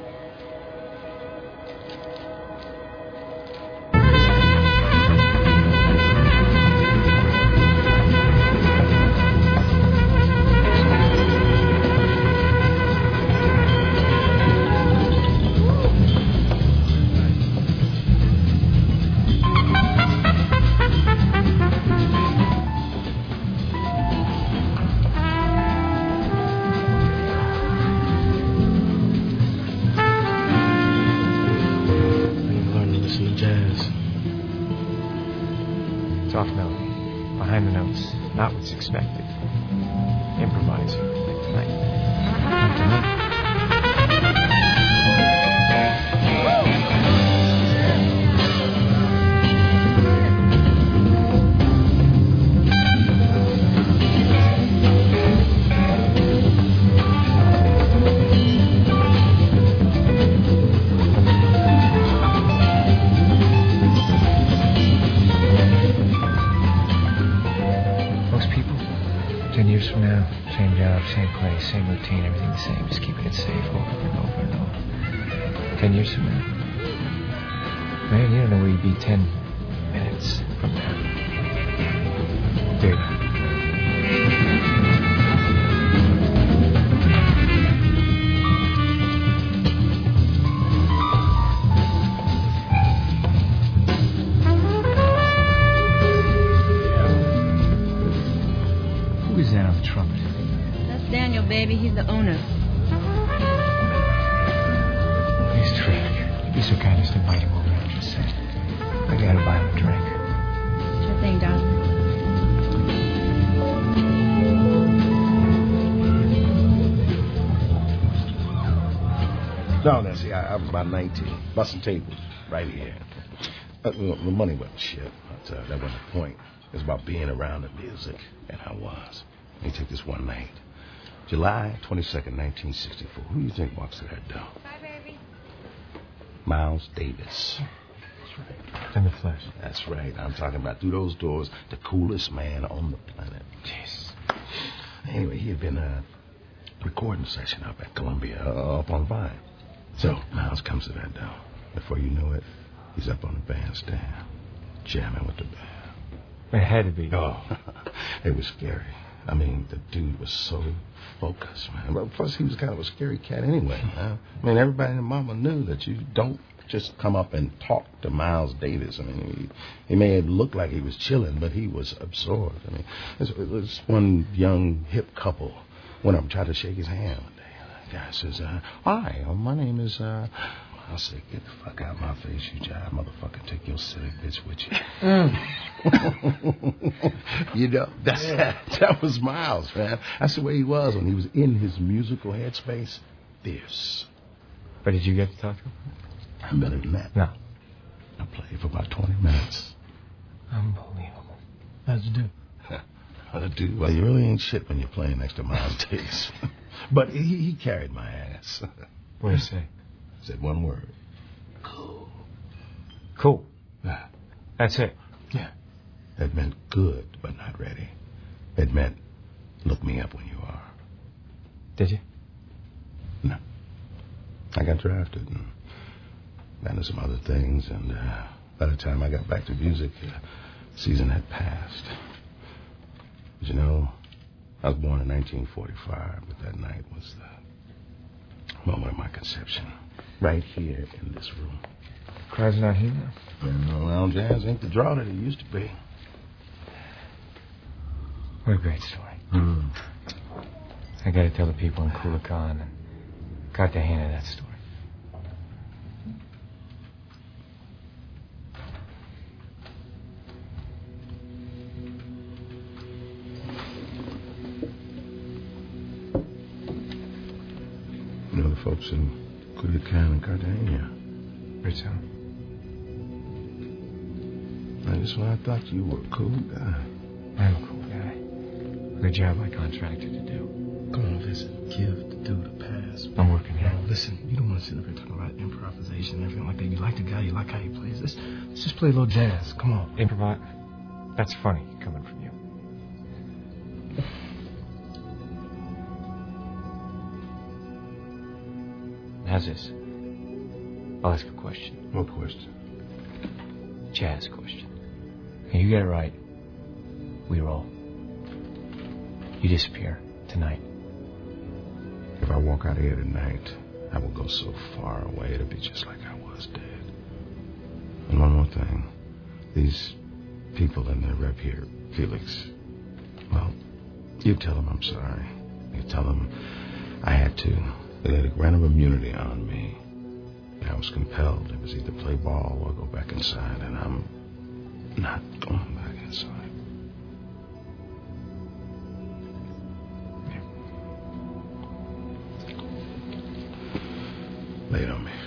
Speaker 1: Soft melody, behind the notes, not what's expected. Improvising, like tonight. Like tonight. Ten years from now, same job, same place, same routine, everything the same, just keeping it safe over and over and over. Ten years from now, man, you don't know where you'd be ten minutes from now. Do you? Who's that on the trumpet?
Speaker 8: That's Daniel, baby. He's the owner.
Speaker 1: He's terrific. Be so kind as to invite him over after a set. I gotta buy him a drink.
Speaker 8: Sure thing, darling.
Speaker 18: No, Nancy, I, I was about nineteen. Busting tables right here. Uh, the money wasn't shit, but uh, that wasn't the point. It was about being around the music, and I was. Let me take this one night. July twenty-second, nineteen sixty-four. Who do you think walks to that door?
Speaker 8: Bye, baby.
Speaker 18: Miles Davis.
Speaker 1: That's right. In the flesh.
Speaker 18: That's right. I'm talking about through those doors, the coolest man on the planet.
Speaker 1: Jesus.
Speaker 18: Anyway, he had been a recording session up at Columbia, uh, up on Vine. So Miles comes to that door. Before you know it, he's up on the bandstand, jamming with the band.
Speaker 1: It had to be.
Speaker 18: Oh, it was scary. I mean, the dude was so focused, man. But plus, he was kind of a scary cat anyway, man. I mean, everybody in the mama knew that you don't just come up and talk to Miles Davis. I mean, he, he may have looked like he was chilling, but he was absorbed. I mean, this, this one young, hip couple went up and tried to shake his hand one day. The guy says, uh, hi, uh, my name is... Uh, I said, get the fuck out of my face, you jive motherfucker. Take your silly bitch with you. Mm. You know, that's, yeah. that, that was Miles, man. That's the way he was when he was in his musical headspace. Fierce.
Speaker 1: But did you get to talk to him?
Speaker 18: I'm better than that.
Speaker 1: No.
Speaker 18: I played for about twenty minutes.
Speaker 1: Unbelievable.
Speaker 2: How'd you do?
Speaker 18: How'd I do? Well, you really ain't shit when you're playing next to Miles Davis. But he, he carried my ass.
Speaker 1: What did he say?
Speaker 18: Said one word. Cool.
Speaker 1: Cool.
Speaker 18: Yeah.
Speaker 1: That's it.
Speaker 18: Yeah. That meant good, but not ready. It meant look me up when you are.
Speaker 1: Did you?
Speaker 18: No. I got drafted. And got into some other things, and uh, by the time I got back to music, uh, season had passed. But you know, I was born in nineteen forty-five, but that night was the moment of my conception. Right here in this room.
Speaker 1: Crowd's not here now.
Speaker 18: Well, around jazz ain't the draw that it used to be.
Speaker 1: What a great story.
Speaker 18: Mm.
Speaker 1: I gotta tell the people in Kulakan and Cartagena that story.
Speaker 18: You know the folks in Culiacan and Cartagena.
Speaker 1: Rizzo.
Speaker 18: That's why I thought you were a cool guy.
Speaker 1: I'm a cool guy. Good job I contracted to do.
Speaker 15: Come on, listen. Give the dude a pass.
Speaker 1: I'm working here.
Speaker 15: No, listen, you don't want to sit up here talking about improvisation and everything like that. You like the guy, you like how he plays. Let's, let's just play a little jazz. Come on.
Speaker 1: Improvise? That's funny coming from you. How's this? I'll ask a question.
Speaker 18: What question?
Speaker 1: Jazz question. And you get it right. We roll. You disappear tonight.
Speaker 18: If I walk out of here tonight, I will go so far away it'll be just like I was dead. And one more thing. These people in the rep here, Felix, well, you tell them I'm sorry. You tell them I had to. They had a grant of immunity on me. I was compelled. It was either play ball or go back inside, and I'm not going back inside. Lay it on me.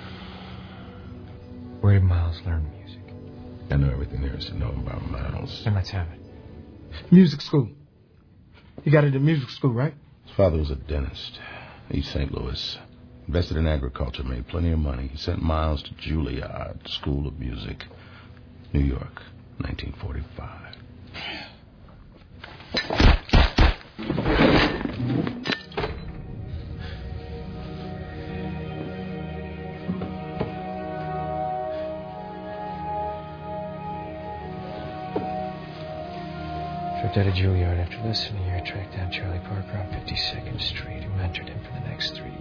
Speaker 1: Where did Miles learn music?
Speaker 18: I know everything there is to know about Miles.
Speaker 1: Then let's have it.
Speaker 15: Music school. You got it at music school, right?
Speaker 18: His father was a dentist. East Saint Louis. Invested in agriculture, made plenty of money. He sent Miles to Juilliard School of Music, New York, nineteen forty-five.
Speaker 1: Tripped out of Juilliard after less than a year, tracked down Charlie Parker on fifty-second Street, who mentored him for the next three years.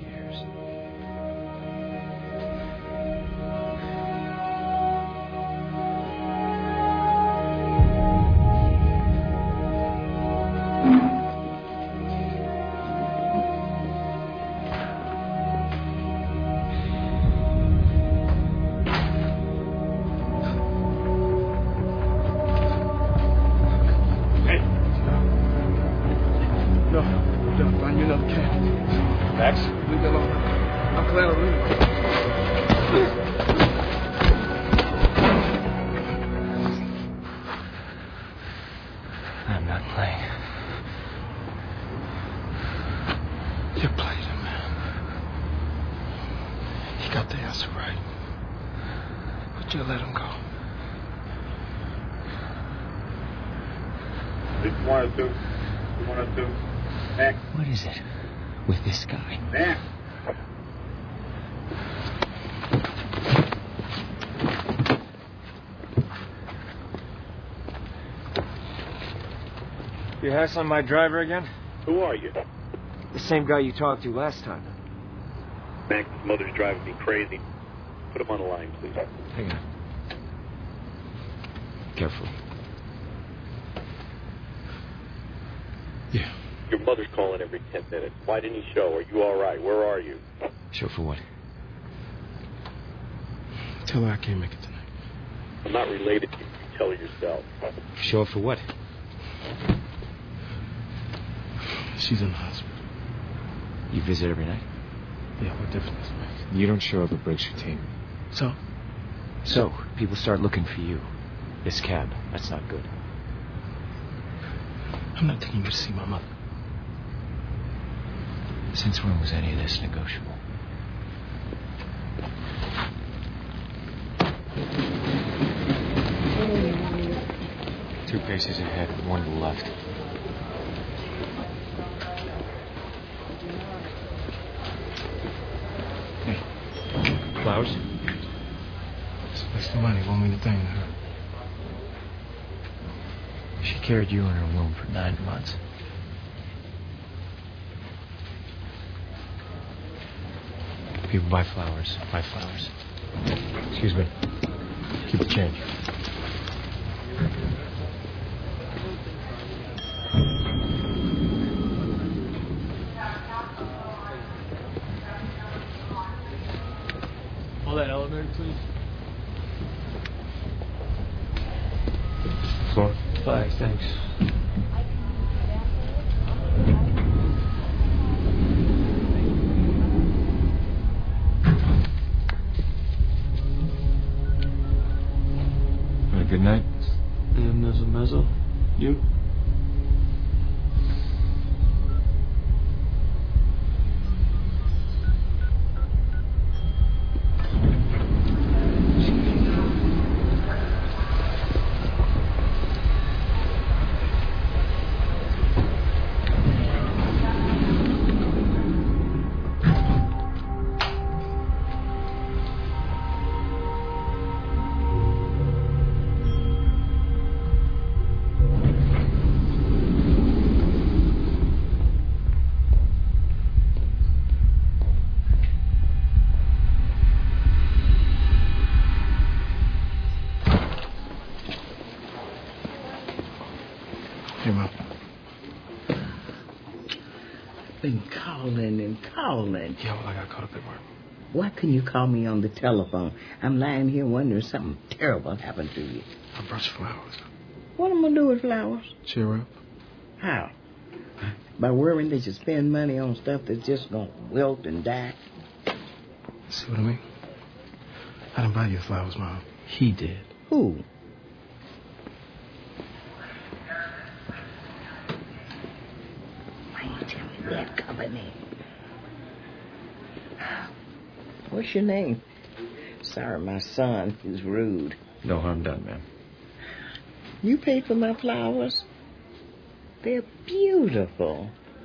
Speaker 1: What is it with this guy?
Speaker 10: Man.
Speaker 1: You hassling my driver again?
Speaker 10: Who are you?
Speaker 1: The same guy you talked to last time.
Speaker 10: Max, his mother's driving me crazy. Put him on the line, please.
Speaker 1: Hang on. Careful.
Speaker 10: Yeah. Your mother's calling every ten minutes. Why didn't he show? Are you all right? Where are you?
Speaker 1: Show for what?
Speaker 15: Tell her I can't make it tonight.
Speaker 10: I'm not related to you. You tell her yourself.
Speaker 1: Show for what?
Speaker 15: She's in the hospital.
Speaker 1: You visit every night?
Speaker 15: Yeah, what difference does it make?
Speaker 1: You don't show up, it breaks your team.
Speaker 15: So?
Speaker 1: So, people start looking for you. This cab, that's not good.
Speaker 15: I'm not taking you to see my mother.
Speaker 1: Since when was any of this negotiable? Two paces ahead, one to the left. Hey, flowers?
Speaker 15: What's the money? Won't mean a thing to her.
Speaker 1: She carried you in her womb for nine months. People buy flowers, buy flowers. Excuse me. Keep the change.
Speaker 11: All that elevator, please.
Speaker 1: Floor.
Speaker 11: Five, thanks.
Speaker 1: Had a good night?
Speaker 11: And there's a mezzo. You?
Speaker 15: Hey, Mom.
Speaker 3: Been calling and calling.
Speaker 15: Yeah, well, I got caught up at work.
Speaker 3: Why couldn't you call me on the telephone? I'm lying here wondering something terrible happened to you.
Speaker 15: I brought you flowers.
Speaker 3: What am I gonna do with flowers?
Speaker 15: Cheer up.
Speaker 3: How? By worrying that you spend money on stuff that's just gonna wilt and die?
Speaker 15: See what I mean? I didn't buy you the flowers, Mom. He did.
Speaker 3: Who? Why you tell me that company? What's your name? Sorry, my son is rude.
Speaker 1: No harm done, ma'am.
Speaker 3: You paid for my flowers? They're beautiful.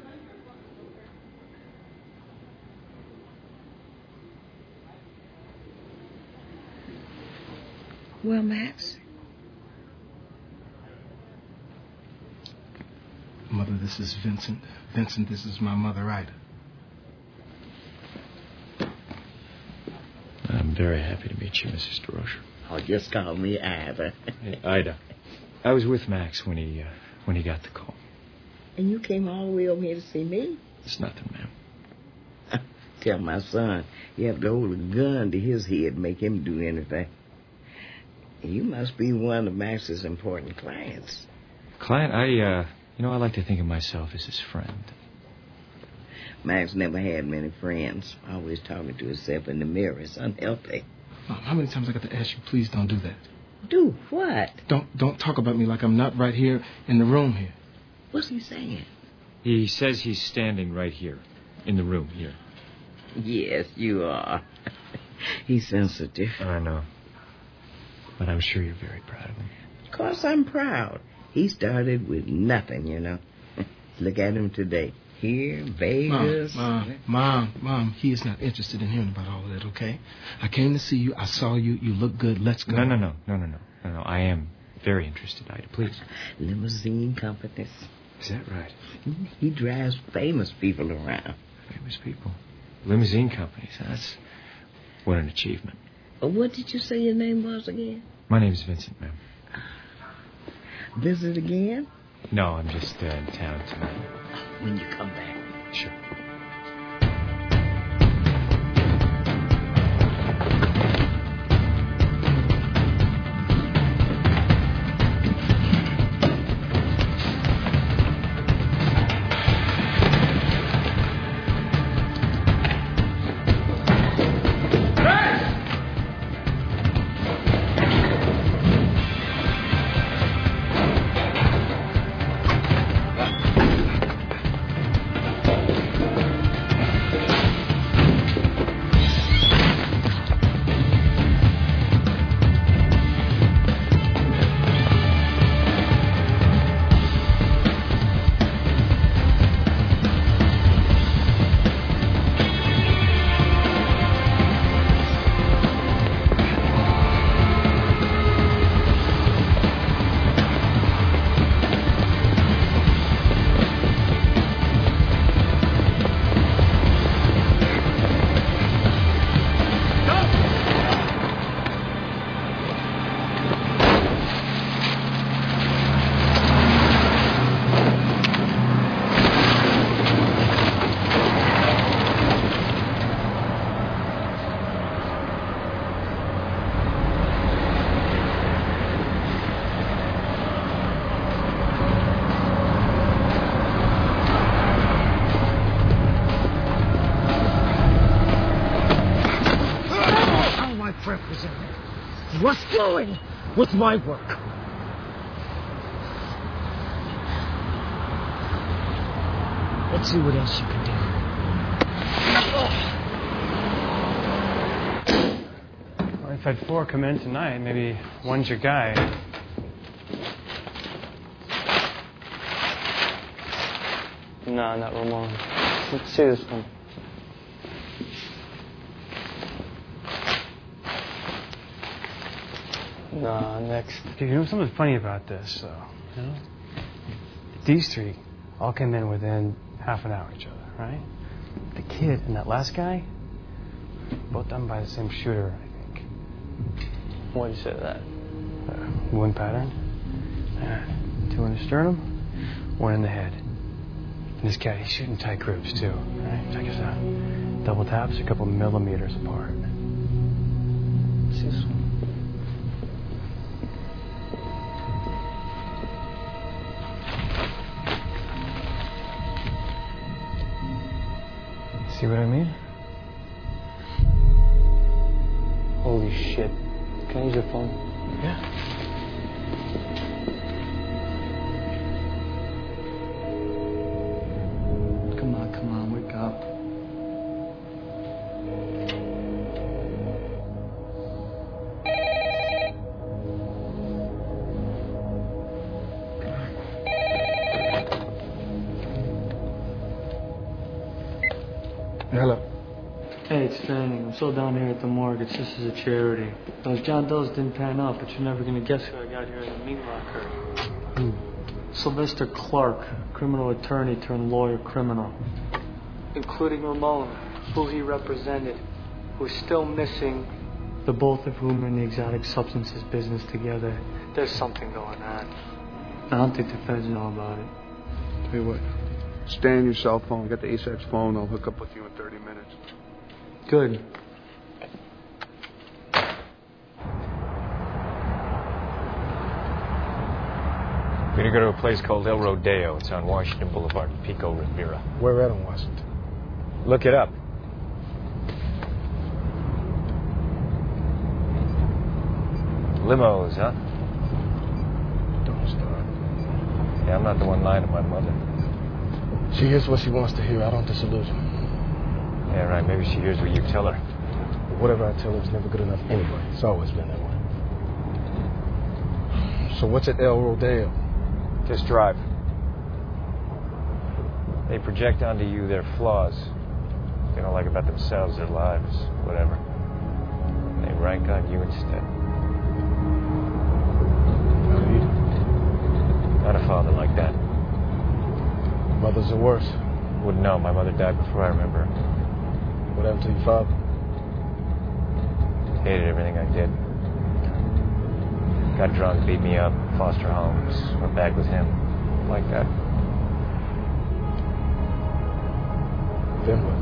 Speaker 3: Well, Max?
Speaker 15: Mother, this is Vincent. Vincent, this is my mother, Ida.
Speaker 1: I'm very happy to meet you, Missus DeRocher.
Speaker 3: Oh, just call me Ida.
Speaker 1: Hey, Ida. I was with Max when he uh, when he got the call.
Speaker 3: And you came all the way over here to see me?
Speaker 1: It's nothing, ma'am.
Speaker 3: Tell my son you have to hold a gun to his head and make him do anything. You must be one of Max's important clients.
Speaker 1: Client, I, uh, you know, I like to think of myself as his friend.
Speaker 3: Max never had many friends. Always talking to himself in the mirror. It's unhealthy.
Speaker 15: Mom, how many times I got to ask you, please don't do that?
Speaker 3: Do what?
Speaker 15: Don't don't talk about me like I'm not right here in the room here.
Speaker 3: What's he saying?
Speaker 1: He says he's standing right here, in the room here.
Speaker 3: Yes, you are. He's sensitive.
Speaker 1: I know. But I'm sure you're very proud of him.
Speaker 3: Of course I'm proud. He started with nothing, you know. Look at him today. Here, Vegas.
Speaker 15: Mom, Mom, Mom, Mom, he is not interested in hearing about all of that, okay? I came to see you. I saw you. You look good. Let's go.
Speaker 1: No, no, no, no, no, no. No, no. I am very interested, Ida. Please.
Speaker 3: Limousine companies.
Speaker 1: Is that right?
Speaker 3: He drives famous people around.
Speaker 1: Famous people? Limousine companies. That's what an achievement.
Speaker 3: Uh, what did you say your name was again?
Speaker 1: My name's Vincent, ma'am.
Speaker 3: Visit again?
Speaker 1: No, I'm just uh, in town tonight.
Speaker 3: When you come back.
Speaker 1: Sure.
Speaker 2: representative. What's doing with my work? Let's see what else you can do.
Speaker 7: Well, we've had four come in tonight. Maybe one's your guy. No, not Ramon. Let's see this one. No, next. Dude, you know something funny about this, though? You know? These three all came in within half an hour of each other, right? The kid and that last guy, both done by the same shooter, I think. What do you say to that? Uh, wound pattern. Uh, two in the sternum, one in the head. And this guy, he's shooting tight groups, too. Right? Check this out. Double taps, a couple millimeters apart. See this one? See what I mean? Holy shit. Can I use your phone?
Speaker 2: Yeah.
Speaker 7: Come on, come on, wake up.
Speaker 2: Hello.
Speaker 11: Hey, it's Fanning. I'm still down here at the morgue. It's just as a charity. Those John Does didn't pan out, but you're never going to guess who I got here in the meat locker.
Speaker 2: Who?
Speaker 11: Sylvester Clark, criminal attorney turned lawyer criminal. Including Ramon, who he represented, who's still missing, the both of whom are in the exotic substances business together. There's something going on. I don't think the feds know about it.
Speaker 17: Tell you what, stay on your cell phone. Get the A SAC's phone. I'll hook up with you in thirty minutes.
Speaker 11: Good.
Speaker 1: We're gonna go to a place called El Rodeo. It's on Washington Boulevard in Pico Rivera.
Speaker 2: Where at in Washington?
Speaker 1: Look it up. Limos, huh?
Speaker 2: Don't start.
Speaker 1: Yeah, I'm not the one lying to my mother.
Speaker 2: She hears what she wants to hear. I don't disillusion.
Speaker 1: Yeah, right. Maybe she hears what you tell her.
Speaker 2: But whatever I tell her is never good enough anyway. It's always been that way. So what's at El Rodeo?
Speaker 1: Just drive. They project onto you their flaws. They don't like about themselves, their lives, whatever. They rank on you instead.
Speaker 2: How do you do?
Speaker 1: Not a father like that.
Speaker 2: Mothers are worse.
Speaker 1: Wouldn't know. My mother died before I remember her.
Speaker 2: What happened to your father?
Speaker 1: Hated everything I did. Got drunk, beat me up, foster homes, went back with him. Like that.
Speaker 2: Then what?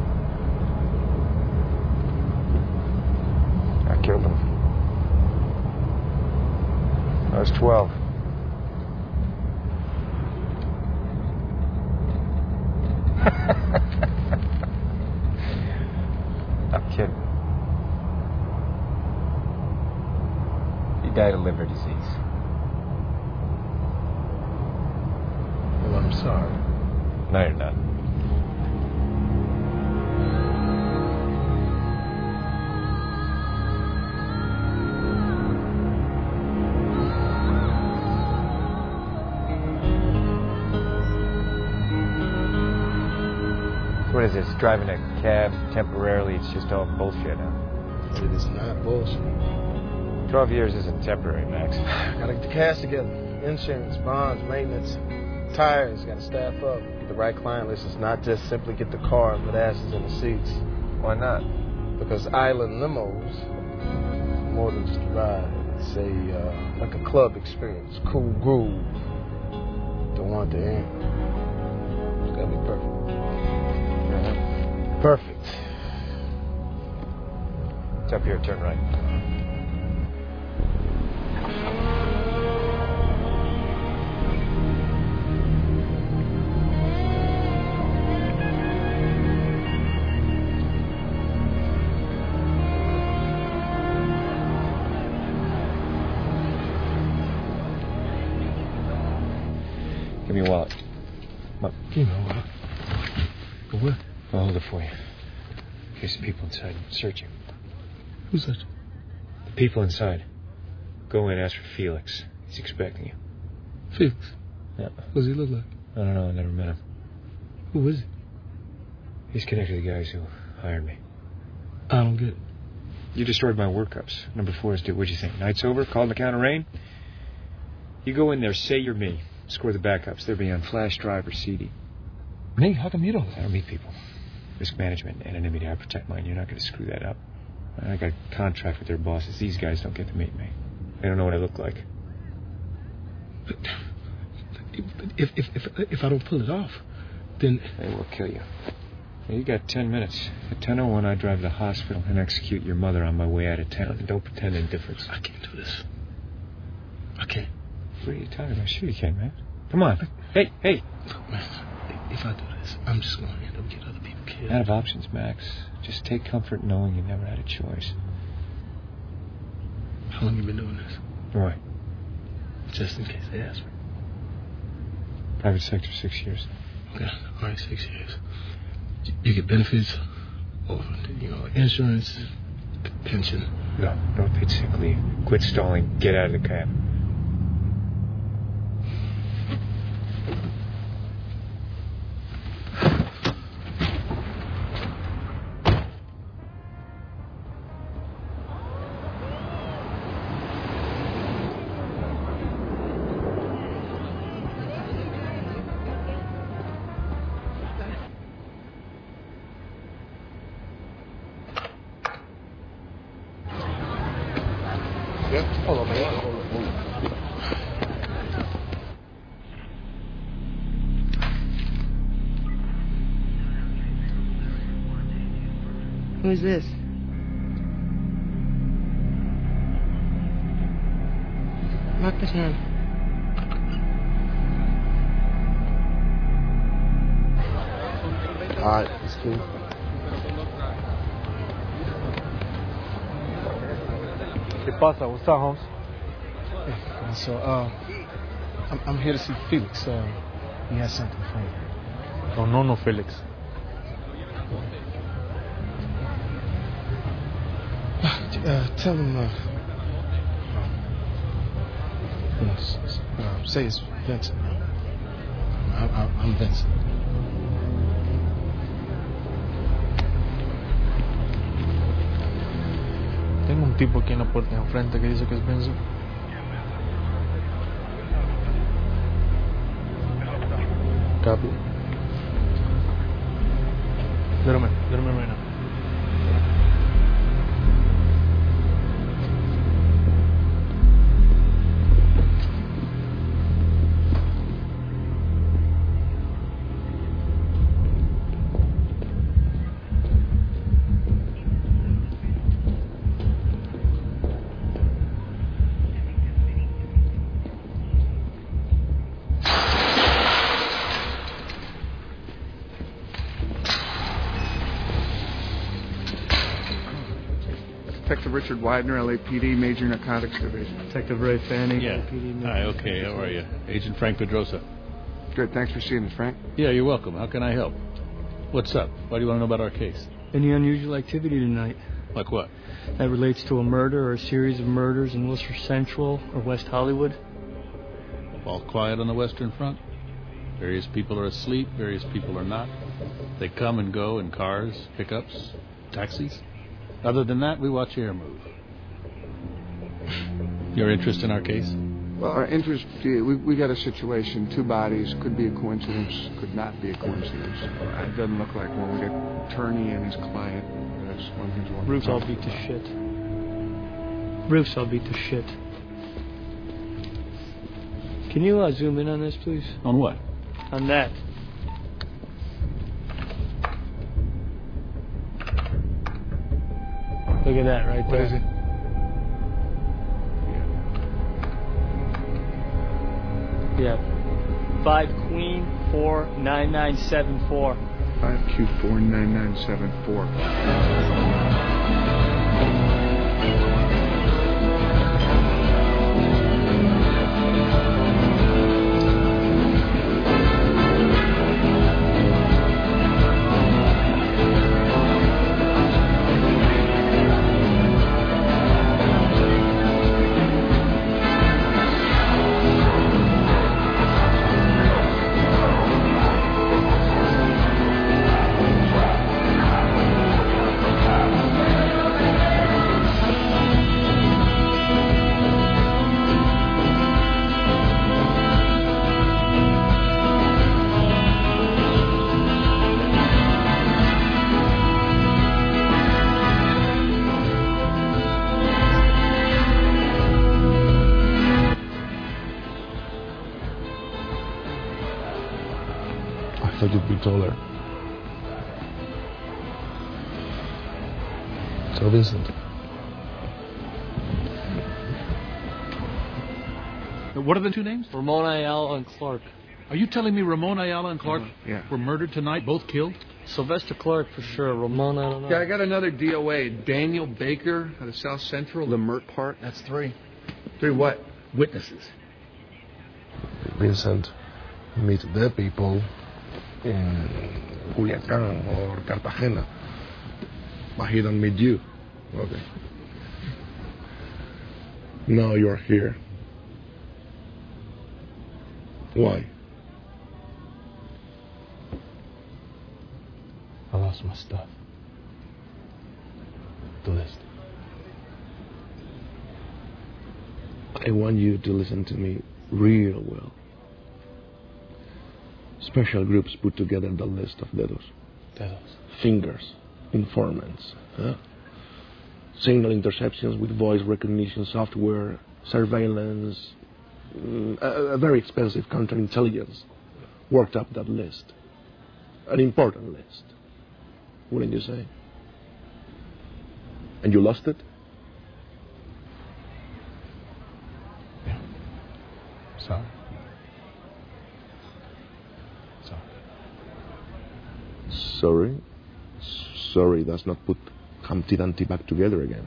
Speaker 1: I killed him. I was twelve. I'm kidding. He died of liver disease.
Speaker 2: Well, I'm sorry.
Speaker 1: No, you're not. What is this? Driving a cab temporarily? It's just all bullshit, huh?
Speaker 2: It is not bullshit.
Speaker 1: Twelve years isn't temporary, Max.
Speaker 6: Gotta get the cash together. Insurance, bonds, maintenance, tires. Gotta staff up. Get the right client list. It's not just simply get the car and put asses in the seats.
Speaker 1: Why not?
Speaker 6: Because Island Limos is more than just a ride. It's a uh, like a club experience. Cool groove. Don't want the end. It's gotta be perfect. Perfect.
Speaker 1: It's up here, turn right. your wallet. Come on.
Speaker 15: You know, uh, for what?
Speaker 1: I'll hold it for you. In case the people inside search you.
Speaker 15: Who's that?
Speaker 1: The people inside. Go in, ask for Felix. He's expecting you.
Speaker 15: Felix?
Speaker 1: Yeah.
Speaker 15: What does he look like?
Speaker 1: I don't know. I never met him.
Speaker 15: Who is he?
Speaker 1: He's connected to the guys who hired me.
Speaker 15: I don't get it.
Speaker 1: You destroyed my workups. Number four is due. What'd you think? Night's over? Called the count of rain? You go in there, say you're me. Score the backups. They'll be on flash drive or C D.
Speaker 15: Me? How come you don't?
Speaker 1: I don't meet people. Risk management, anonymity. I protect mine. You're not going to screw that up. I got a contract with their bosses. These guys don't get to meet me. They don't know what I look like.
Speaker 15: But if if if if I don't pull it off, then
Speaker 1: they will kill you. Well, you got ten minutes. At ten oh one, I drive to the hospital and execute your mother on my way out of town. And don't pretend indifference.
Speaker 15: I can't do this. I can't.
Speaker 1: What are you talking about? Sure you can, man. Come on. Hey, hey.
Speaker 15: Look, man, if I do this, I'm just going to end up getting other people killed.
Speaker 1: Out of options, Max. Just take comfort in knowing you never had a choice.
Speaker 15: How long you been doing this?
Speaker 1: Why?
Speaker 15: Just in case they ask me.
Speaker 1: Private sector, six years.
Speaker 15: Okay, all right, six years. You get benefits, or you know, insurance, pension.
Speaker 1: No, no paid sick leave. Quit stalling. Get out of the cab.
Speaker 6: Hold on, man. Hold on, hold on.
Speaker 19: Who's this? Lock the tent.
Speaker 6: All right, that's cool.
Speaker 11: ¿Qué pasa? What's up, Holmes?
Speaker 15: Hey, so, uh, I'm, I'm here to see Felix. Uh, he has something for me.
Speaker 11: No, no, no, Felix.
Speaker 15: Uh, tell him, uh, you know, s- s- uh, say it's Vincent. I, I, I'm Vincent.
Speaker 11: Tengo un tipo aquí en la puerta de enfrente que dice que es Vincent. Copy. Let him in. Let him in right now.
Speaker 17: Detective Richard Widener, L A P D, Major Narcotics Division.
Speaker 11: Detective Ray Fanning.
Speaker 20: Yeah.
Speaker 11: L A P D,
Speaker 20: Hi, okay, how are you? Agent Frank Pedrosa.
Speaker 17: Good, thanks for seeing us, Frank.
Speaker 20: Yeah, you're welcome. How can I help? What's up? Why do you want to know about our case?
Speaker 11: Any unusual activity tonight
Speaker 20: Like what?
Speaker 11: that relates to a murder or a series of murders in Worcester Central or West Hollywood?
Speaker 20: All quiet on the Western Front? Various people are asleep, various people are not. They come and go in cars, pickups, taxis. Other than that, we watch air move. Your interest in our case?
Speaker 17: Well, our interest, we, we got a situation, two bodies, could be a coincidence, could not be a coincidence. It doesn't look like one. We got attorney and his client. That's one thing we want
Speaker 11: Roof's
Speaker 17: to
Speaker 11: all
Speaker 17: talk
Speaker 11: beat to
Speaker 17: about.
Speaker 11: shit. Roof's all beat to shit. Can you uh, zoom in on this, please?
Speaker 20: On what?
Speaker 11: On that. Look at that right
Speaker 17: What
Speaker 11: there.
Speaker 17: is it?
Speaker 11: Yeah. Five Queen four nine nine seven four.
Speaker 17: five Q four nine nine seven four.
Speaker 15: you'd be taller. So, Vincent.
Speaker 20: What are the two names?
Speaker 11: Ramon Ayala and Clark.
Speaker 20: Are you telling me Ramon Ayala and Clark
Speaker 17: Uh-huh. Yeah.
Speaker 20: were murdered tonight, both killed?
Speaker 11: Sylvester Clark for sure. Ramon, I don't know.
Speaker 17: Yeah, I got another D O A. Daniel Baker out of South Central, the Mert part.
Speaker 15: That's three.
Speaker 17: Three what?
Speaker 20: Witnesses.
Speaker 15: Vincent, meet their people in Culiacán or Cartagena. But he don't meet you. Okay. Now you're here. Why?
Speaker 7: I lost my stuff. The list.
Speaker 15: I want you to listen to me real well. Special groups put together the list of dedos.
Speaker 7: Dedos.
Speaker 15: Fingers, informants, huh? Signal interceptions with voice recognition software, surveillance, mm, a, a very expensive counterintelligence worked up that list. An important list, wouldn't you say? And you lost it?
Speaker 7: Yeah. Sorry. Sorry.
Speaker 15: Sorry? Sorry does not put Humpty Dumpty back together again.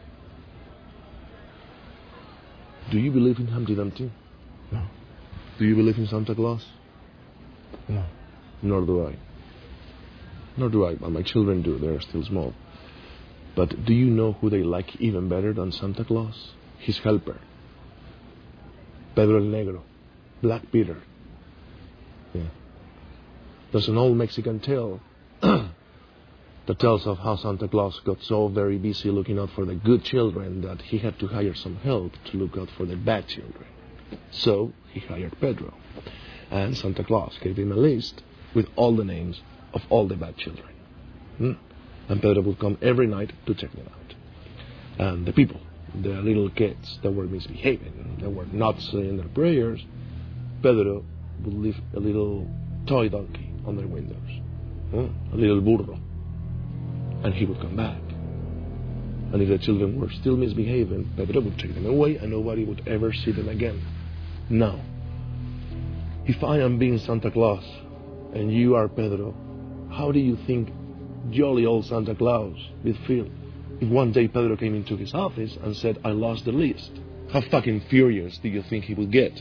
Speaker 15: Do you believe in Humpty Dumpty?
Speaker 7: No.
Speaker 15: Do you believe in Santa Claus?
Speaker 7: No.
Speaker 15: Nor do I. Nor do I, but my children do. They're still small. But do you know who they like even better than Santa Claus? His helper. Pedro el Negro. Black Peter. Yeah. There's an old Mexican tale that tells of how Santa Claus got so very busy looking out for the good children that he had to hire some help to look out for the bad children. So he hired Pedro. And Santa Claus gave him a list with all the names of all the bad children. Hmm? And Pedro would come every night to check them out. And the people, the little kids that were misbehaving, that were not saying their prayers, Pedro would leave a little toy donkey on their windows. Hmm? A little burro. And he would come back. And if the children were still misbehaving, Pedro would take them away and nobody would ever see them again. Now, if I am being Santa Claus and you are Pedro, how do you think jolly old Santa Claus would feel if one day Pedro came into his office and said, I lost the list? How fucking furious do you think he would get?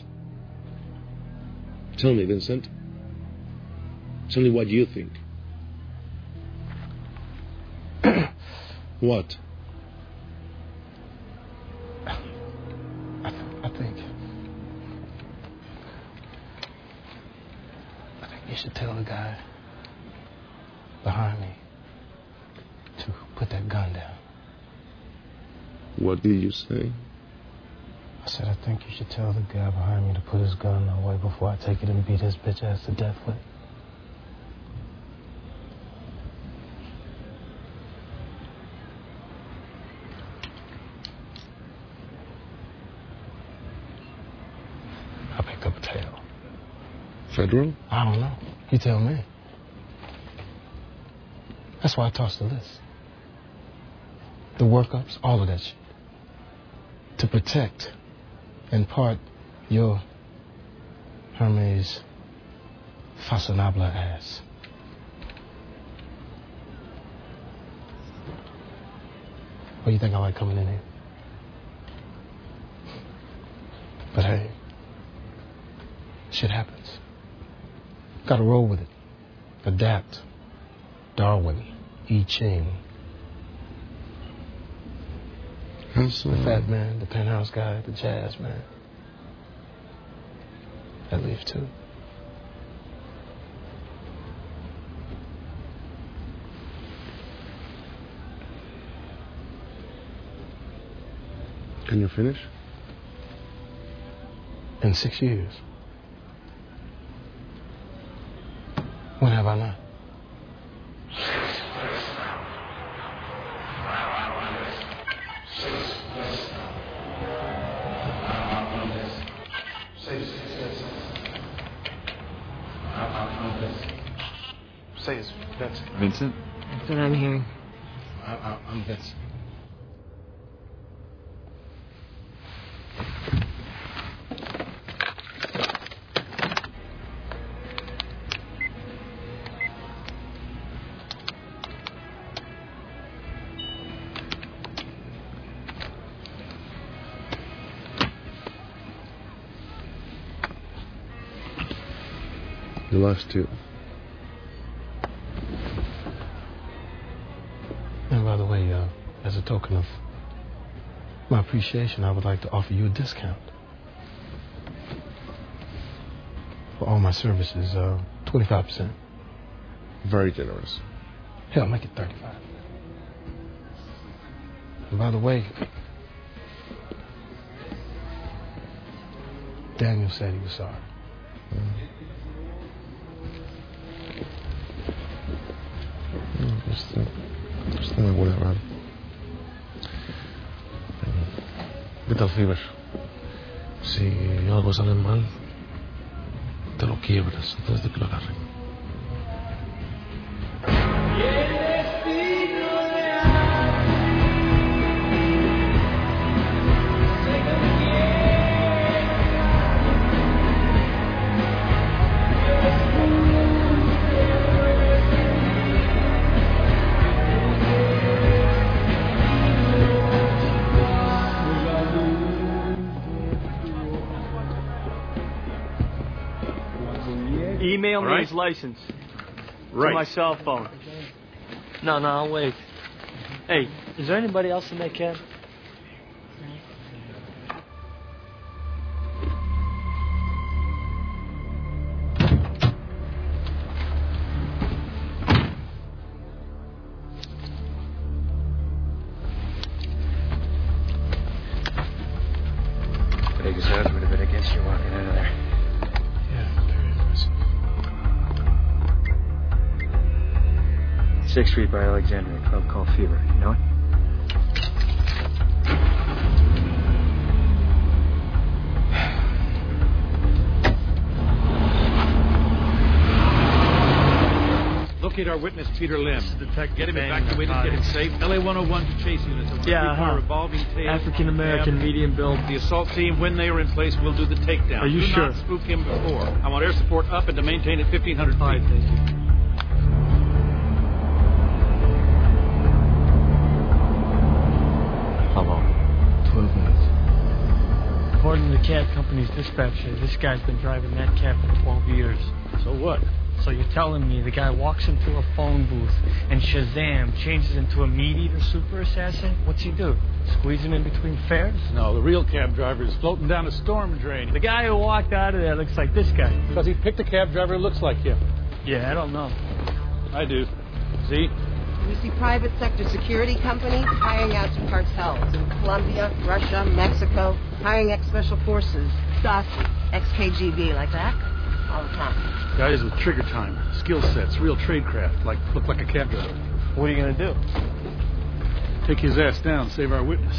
Speaker 15: Tell me, Vincent. Tell me what you think. What?
Speaker 7: I, th- I think... I think you should tell the guy behind me to put that gun down.
Speaker 15: What did you say?
Speaker 7: I said, I think you should tell the guy behind me to put his gun away before I take it and beat his bitch ass to death with it. I picked up a tail.
Speaker 15: Federal?
Speaker 7: I don't know. You tell me. That's why I tossed the list. The workups, all of that shit. To protect, in part, your Hermes Fascinable ass. What do you think I like coming in here? But hey, shit happens. Gotta roll with it. Adapt. Darwin. I Ching.
Speaker 15: How's, uh...
Speaker 7: The fat man, the penthouse guy, the jazz man. That leaves two.
Speaker 15: Can you finish?
Speaker 7: In six years. When have I not?
Speaker 13: Say it's Vincent.
Speaker 1: Vincent?
Speaker 19: That's what I'm hearing.
Speaker 1: I, I, I'm Vincent.
Speaker 15: The last two.
Speaker 7: And by the way, uh, as a token of my appreciation, I would like to offer you a discount. For all my services, uh, twenty-five percent.
Speaker 15: Very generous.
Speaker 7: Hell, make it thirty-five. And by the way, Daniel said he was sorry.
Speaker 15: Just, uh, just no me huele raro. ¿Qué tal, Fever? Si algo sale mal, te lo quiebras antes de que lo agarren.
Speaker 11: Email me
Speaker 13: Right.
Speaker 11: his license.
Speaker 13: Right.
Speaker 11: To my cell phone. No, no, I'll wait. Hey, is there anybody else in that cab?
Speaker 1: Vegas odds would have been against you walking out of there. Sixth Street by Alexandria, a club called Fever. You know it?
Speaker 21: Locate our witness, Peter Lim.
Speaker 11: This is Detective
Speaker 21: Get him
Speaker 11: Bang,
Speaker 21: evacuated, get him
Speaker 11: narcotics.
Speaker 21: safe. L A one oh one to chase units. A
Speaker 11: Yeah,
Speaker 21: three-car
Speaker 11: uh-huh.
Speaker 21: revolving tail.
Speaker 11: African American, medium build.
Speaker 21: The assault team, when they are in place, will do the takedown.
Speaker 11: Are you
Speaker 21: do
Speaker 11: sure?
Speaker 21: not spook him before. I want air support up and to maintain at fifteen hundred feet.
Speaker 11: All right, thank you.
Speaker 1: How long?
Speaker 7: Twelve minutes.
Speaker 11: According to the cab company's dispatcher, this guy's been driving that cab for twelve years.
Speaker 21: So what?
Speaker 11: So you're telling me the guy walks into a phone booth and Shazam changes into a meat-eater super assassin? What's he do? Squeezing in between fares?
Speaker 21: No, the real cab driver is floating down a storm drain.
Speaker 11: The guy who walked out of there looks like this guy.
Speaker 21: Because he picked a cab driver who looks like him.
Speaker 11: Yeah, I don't know.
Speaker 21: I do. See?
Speaker 19: We see private sector security companies hiring out to cartels in Colombia, Russia, Mexico, hiring ex-special forces, Stasi, ex-K G B, like that, all the time.
Speaker 21: Guys with trigger time, skill sets, real tradecraft, like look like a cab driver.
Speaker 11: What are you going to do?
Speaker 21: Take his ass down, save our witness.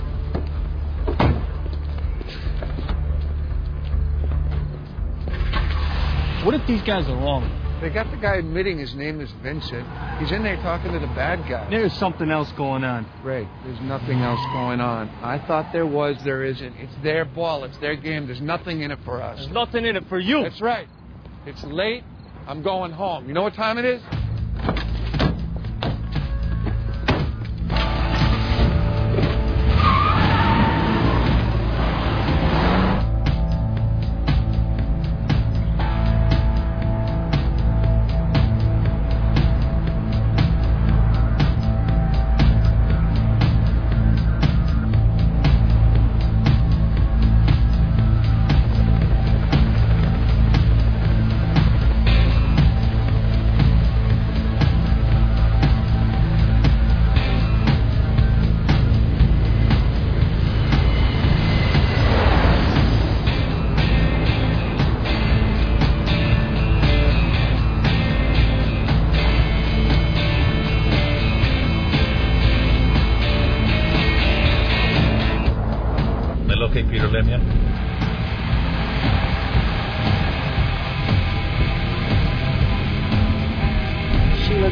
Speaker 11: What if these guys are wrong?
Speaker 17: They got the guy admitting his name is Vincent. He's in there talking to the bad guy.
Speaker 11: There's something else going on.
Speaker 17: Ray, there's nothing else going on. I thought there was, there isn't. It's their ball, it's their game. There's nothing in it for us.
Speaker 11: There's nothing in it for you.
Speaker 17: That's right. It's late. I'm going home. You know what time it is?
Speaker 21: Locate Peter Lim yet?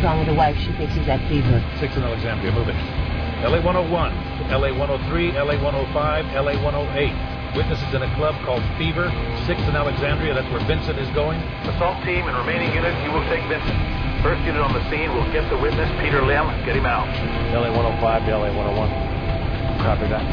Speaker 19: What's wrong with the wife? She thinks he's at fever.
Speaker 16: six in Alexandria, move it. L A one oh one, L A one oh three, L A one oh five, L A one oh eight. Witnesses in a club called Fever, six in Alexandria. That's where Vincent is going. Assault team and remaining units, you will take Vincent. First unit on the scene will get the witness, Peter Lim. Get him out.
Speaker 7: L A one oh five to L A one oh one. Copy that.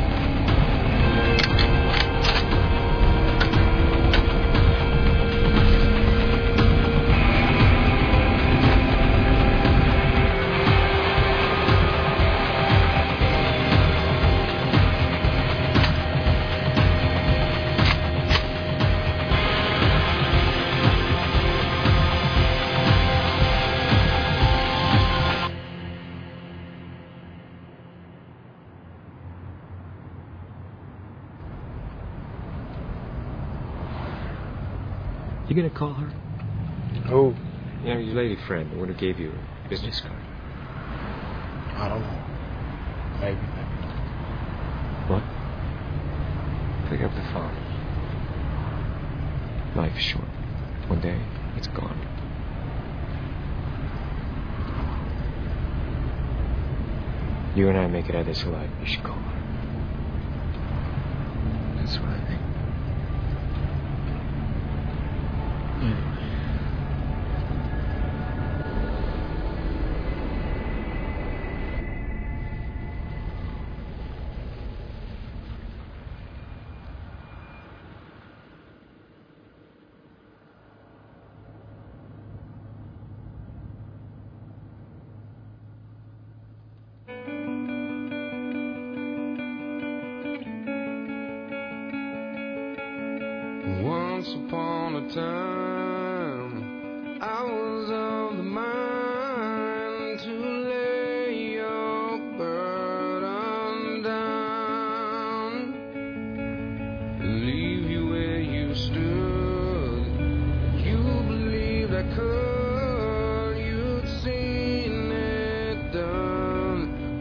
Speaker 1: You gonna call her?
Speaker 6: Who?
Speaker 1: You know, your lady friend, the one who gave you a business card.
Speaker 6: I don't know. Maybe.
Speaker 1: What? Pick up the phone. Life is short. One day, it's gone. You and I make it out of this alive. You should call her. That's what I think.
Speaker 9: Once upon a time, I was of the mind to lay your burden down, leave you where you stood. You believed I could, you'd seen it done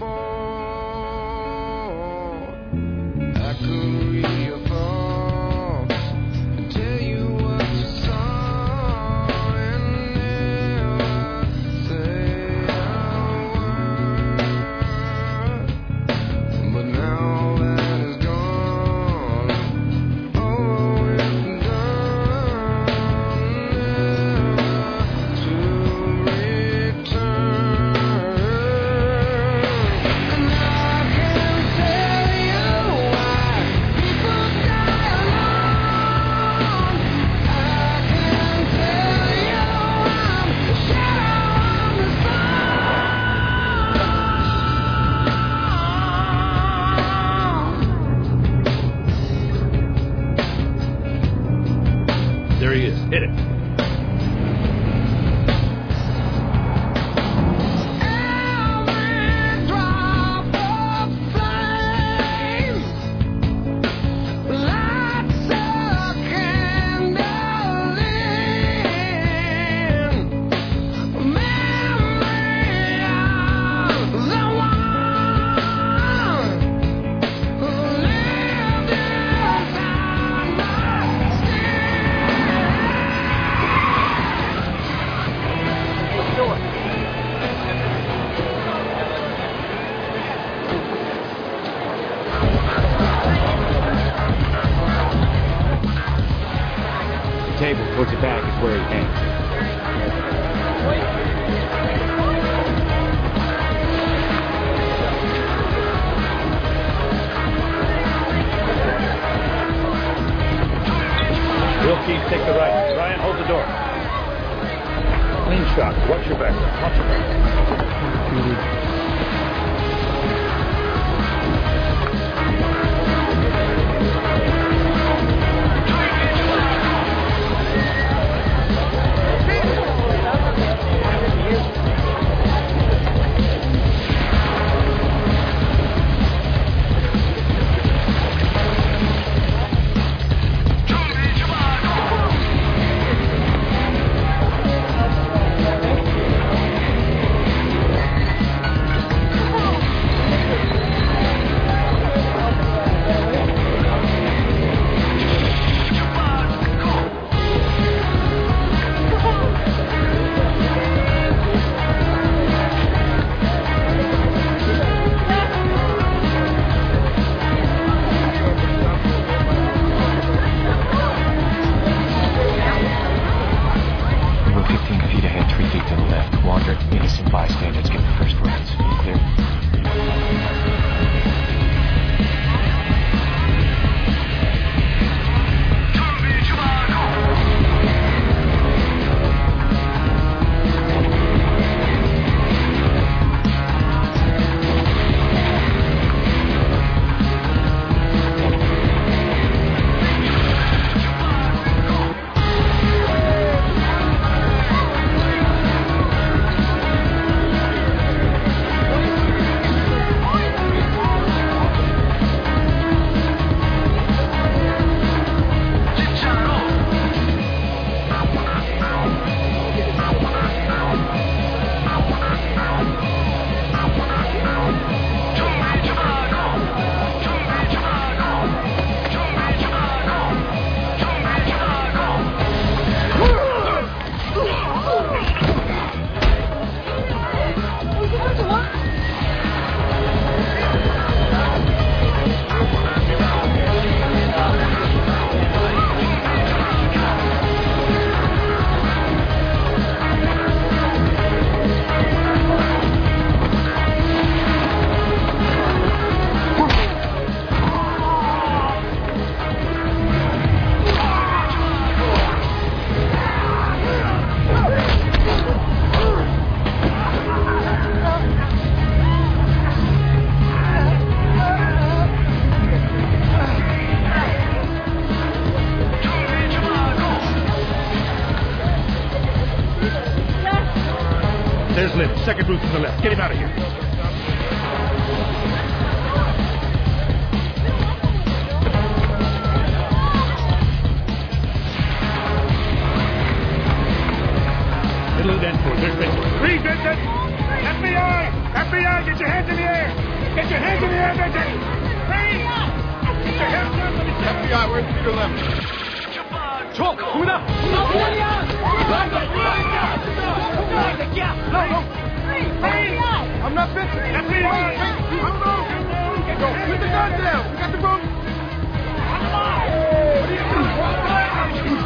Speaker 9: before. I could read your thoughts, tell you what you saw, and never say a word. But now that is gone, over and done, never to return. And I can tell you why people die alone. I can tell you I'm the shadow on the
Speaker 16: There he is. Hit it.
Speaker 9: Every drop of flame lights a candle in memory of the one who lived inside my
Speaker 1: The table towards the back is where he hangs.
Speaker 16: Real Keith, take the right. Ryan, hold the door. Clean shot. Watch your back. Watch your back.
Speaker 21: second booth to the left. Get him out of here. Middle of the end for There's Vincent. Read, Vincent! F B I! F B I, get your hands in the air! Get your hands in the air, Vincent! Read! Get your hands up! F B I, where's Peter Lemon? Talk! Come on! No, no! I'm not Vincent! F B I! I'm moving! Go! Put the gun down! We got the rope! What are you doing?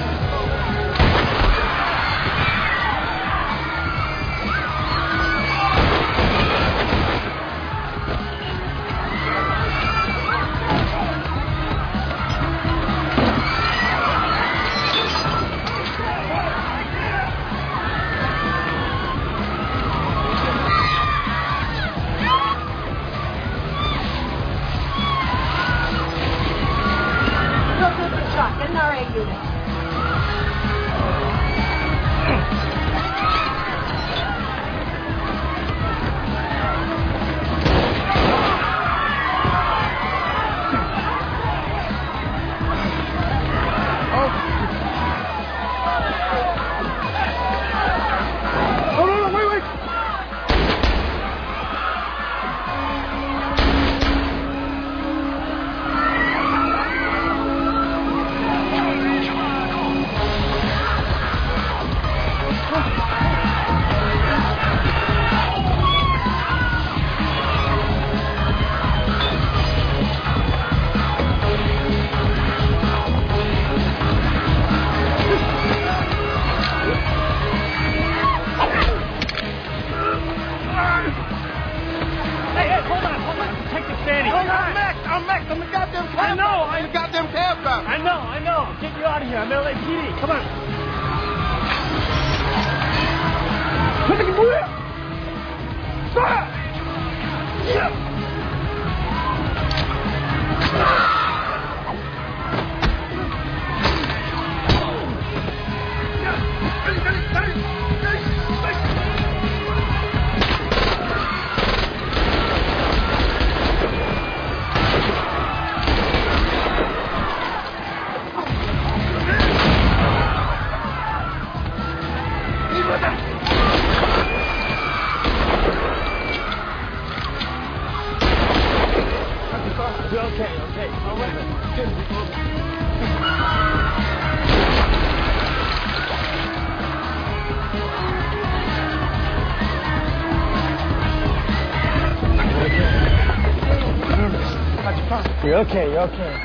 Speaker 2: You're okay, you're okay.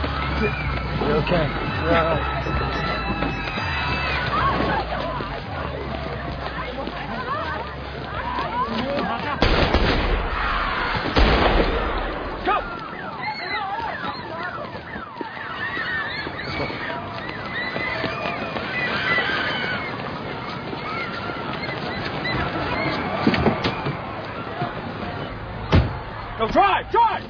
Speaker 2: You're okay. You're all right.
Speaker 21: Go, drive, drive!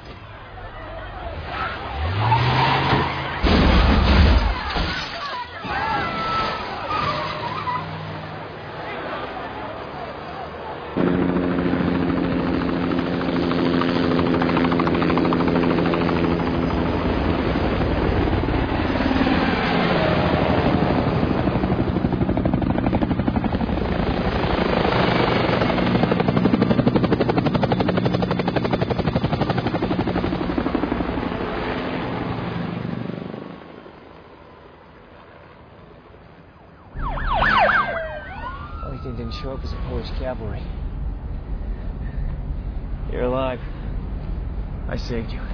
Speaker 1: Show up as a Polish cavalry. You're alive. I saved you.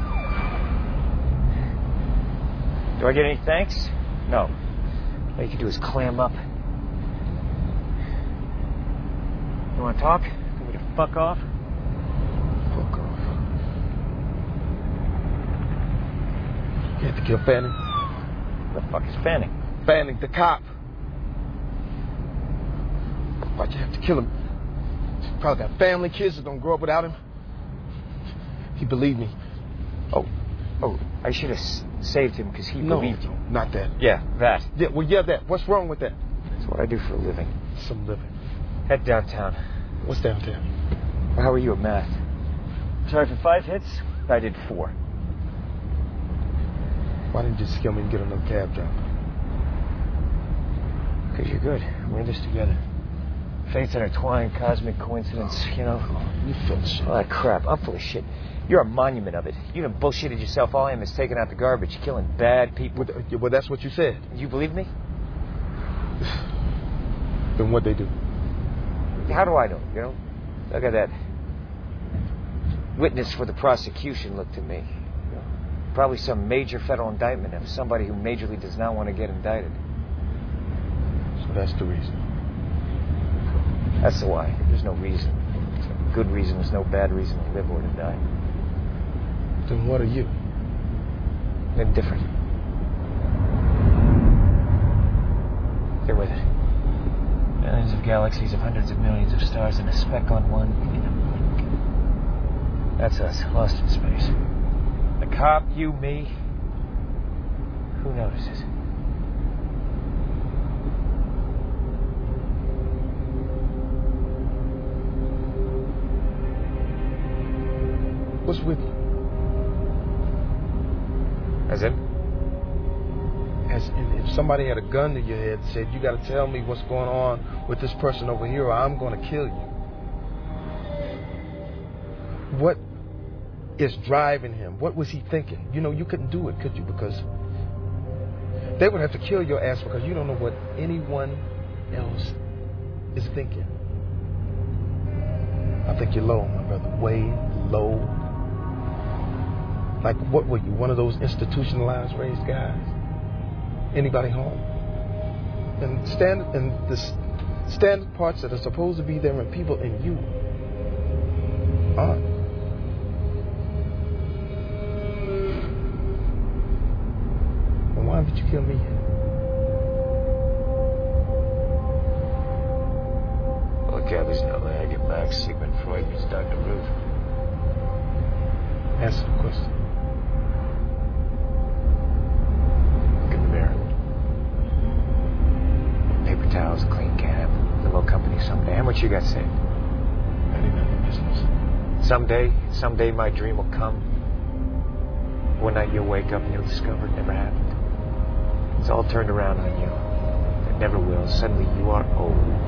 Speaker 1: Do I get any thanks? No. All you can do is clam up. You want to talk? Want me to fuck off?
Speaker 6: Fuck off. You have to kill Fanning?
Speaker 1: The fuck is Fanning?
Speaker 6: Fanning, the cop. Why'd you have to kill him? He's probably got family, kids that don't grow up without him. He believed me.
Speaker 1: Oh, oh, I should have s- saved him because he
Speaker 6: no,
Speaker 1: believed you.
Speaker 6: Not that.
Speaker 1: Yeah, that.
Speaker 6: Yeah, well, yeah, that. What's wrong with that?
Speaker 1: That's what I do for a living.
Speaker 6: Some living.
Speaker 1: Head downtown.
Speaker 6: What's downtown?
Speaker 1: How are you at math? Sorry for five hits. I did four.
Speaker 6: Why didn't you just kill me and get another cab driver?
Speaker 1: Because you're good. We're in this together. Fates intertwined, cosmic coincidence, you know.
Speaker 6: You full of shit.
Speaker 1: All that crap. I'm full of shit. You're a monument of it. You done bullshitted yourself. All I am is taking out the garbage, killing bad people.
Speaker 6: Well, well that's what you said.
Speaker 1: You believe me?
Speaker 6: Then what'd they do?
Speaker 1: How do I know, you know? Look at that. Witness for the prosecution looked to me. You know, probably some major federal indictment of somebody who majorly does not want to get indicted.
Speaker 6: So that's the reason.
Speaker 1: That's the why. There's no reason. There's no good reason. There's no bad reason to live or to die.
Speaker 6: Then what are you?
Speaker 1: They're different. Get with it. Millions of galaxies of hundreds of millions of stars and a speck on one in a blink. That's us, lost in space. The cop, you, me. Who notices?
Speaker 6: What's with you?
Speaker 1: As in?
Speaker 6: As in, if somebody had a gun to your head and said, you got to tell me what's going on with this person over here or I'm going to kill you. What is driving him? What was he thinking? You know, you couldn't do it, could you? Because they would have to kill your ass because you don't know what anyone else is thinking. I think you're low, my brother. Way low. Like, what were you? One of those institutionalized raised guys? Anybody home? And standard and the standard parts that are supposed to be there in people in you aren't. And why did you kill me?
Speaker 1: Well, the cab is in L A. I get back. Sigmund Freud meets Doctor Ruth.
Speaker 6: Answer the question.
Speaker 1: Paper towels, a clean cab, little company someday. How much you got saved?
Speaker 6: That ain't none of your business.
Speaker 1: Someday, someday my dream will come. One night you'll wake up and you'll discover it never happened. It's all turned around on you. It never will. Suddenly you are old.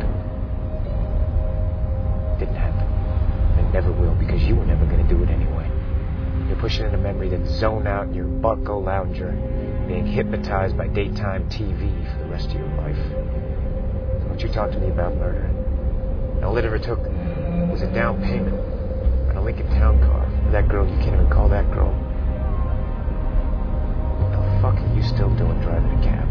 Speaker 1: Didn't happen. It never will because you were never going to do it anyway. You're pushing in a memory that zone out in your bucko lounger, being hypnotized by daytime T V for the rest of your life. Don't you talk to me about murder. And all it ever took was a down payment on a Lincoln Town car for that girl you can't even call that girl. What the fuck are you still doing driving a cab?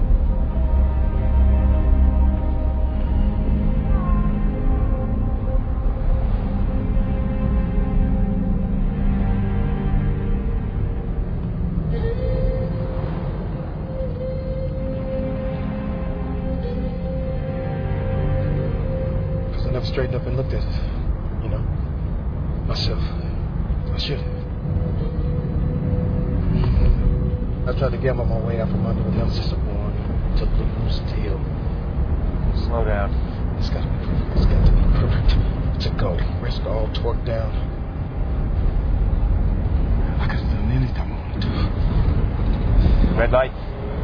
Speaker 6: Straightened up and looked at it, you know, myself. I should have. I tried to gamble my way out from under the nemesis of war to lose, to heal.
Speaker 1: Slow down.
Speaker 6: It's got to be perfect. It's got to be perfect to go. Risk all torque down. I could have done anything I wanted to.
Speaker 1: Red light.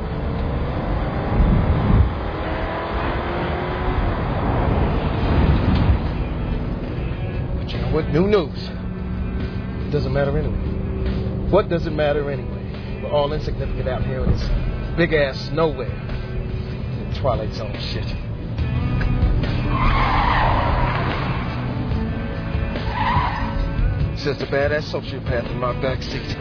Speaker 6: What new news? It doesn't matter anyway. What does it matter anyway? We're all insignificant out here in this big ass nowhere. In Twilight Zone shit. Says the badass sociopath in my back seat.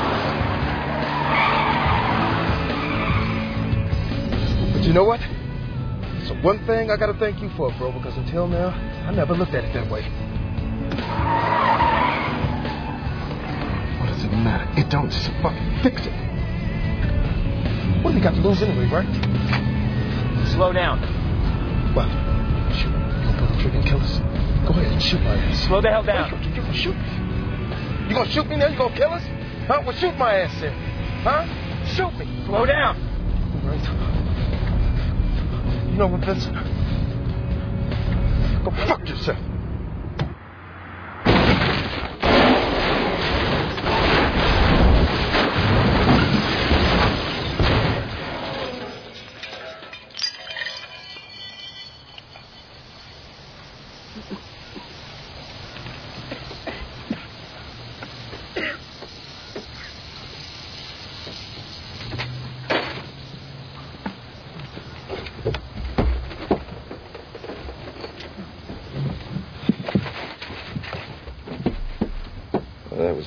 Speaker 6: But you know what? So one thing I gotta thank you for, bro, because until now, I never looked at it that way. What does it matter? It don't just fucking fix it. What do we got to lose anyway, right?
Speaker 1: Slow down.
Speaker 6: What? Shoot. You gonna pull the trigger and kill us? Go ahead and shoot my ass.
Speaker 1: Slow the hell down.
Speaker 6: You, you, you gonna shoot me? You gonna shoot me now? You gonna kill us? Huh? Well, shoot my ass then. Huh? Shoot me.
Speaker 1: Slow down.
Speaker 6: All right. You know what, Vincent? Go fuck yourself.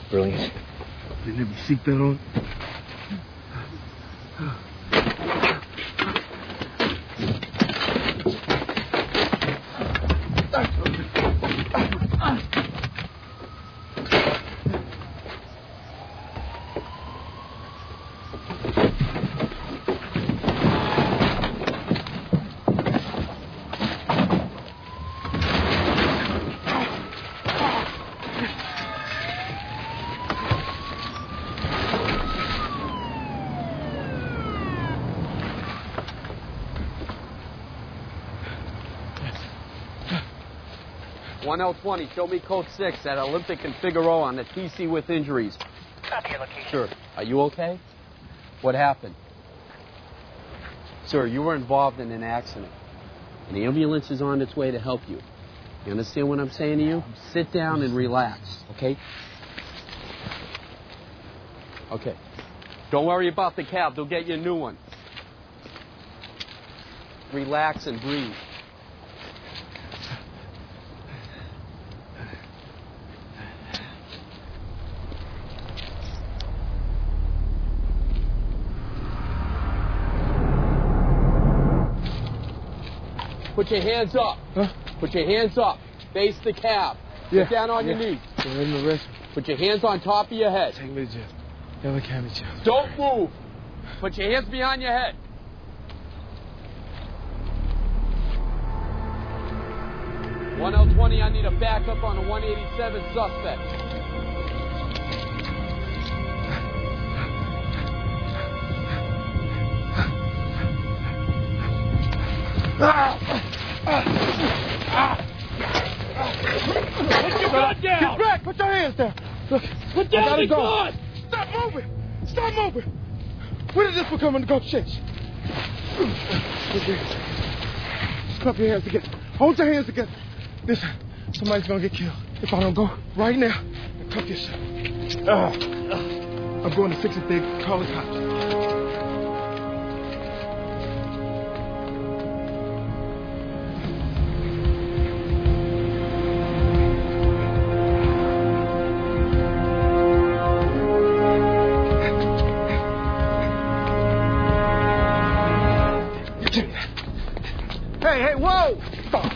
Speaker 1: Brilliant.
Speaker 17: Didn't have your seatbelt on?
Speaker 4: one L twenty, show me code six at Olympic and Figueroa on the T C with injuries.
Speaker 14: Copy your location.
Speaker 4: Sure. Are you okay? What happened? Sir, you were involved in an accident. An ambulance is on its way to help you. You understand what I'm saying to you? Sit down and relax, okay? Okay. Don't worry about the cab. They'll get you a new one. Relax and breathe. Put your hands up.
Speaker 17: Huh?
Speaker 4: Put your hands up. Face the cab.
Speaker 17: Yeah.
Speaker 4: Get down on
Speaker 17: yeah.
Speaker 4: your knees.
Speaker 17: Go ahead and arrest me.
Speaker 4: Put your hands on top of your head.
Speaker 17: Take me to jail. L A County jail.
Speaker 4: Don't move. Put your hands behind your head. one L twenty, I need a backup on a one eighty-seven suspect.
Speaker 21: Ah! Ah! Put your gun down!
Speaker 17: Get back! Put your hands down! Look,
Speaker 21: Put down
Speaker 17: I gotta
Speaker 21: the
Speaker 17: go.
Speaker 21: gun!
Speaker 17: Stop moving! Stop moving! When did this become a negotiation? Clap your hands together. Hold your hands together. Listen, somebody's gonna get killed if I don't go right now and cuff yourself. Uh, I'm going to sixty third. Call the cops. Hey, hey, whoa! Stop.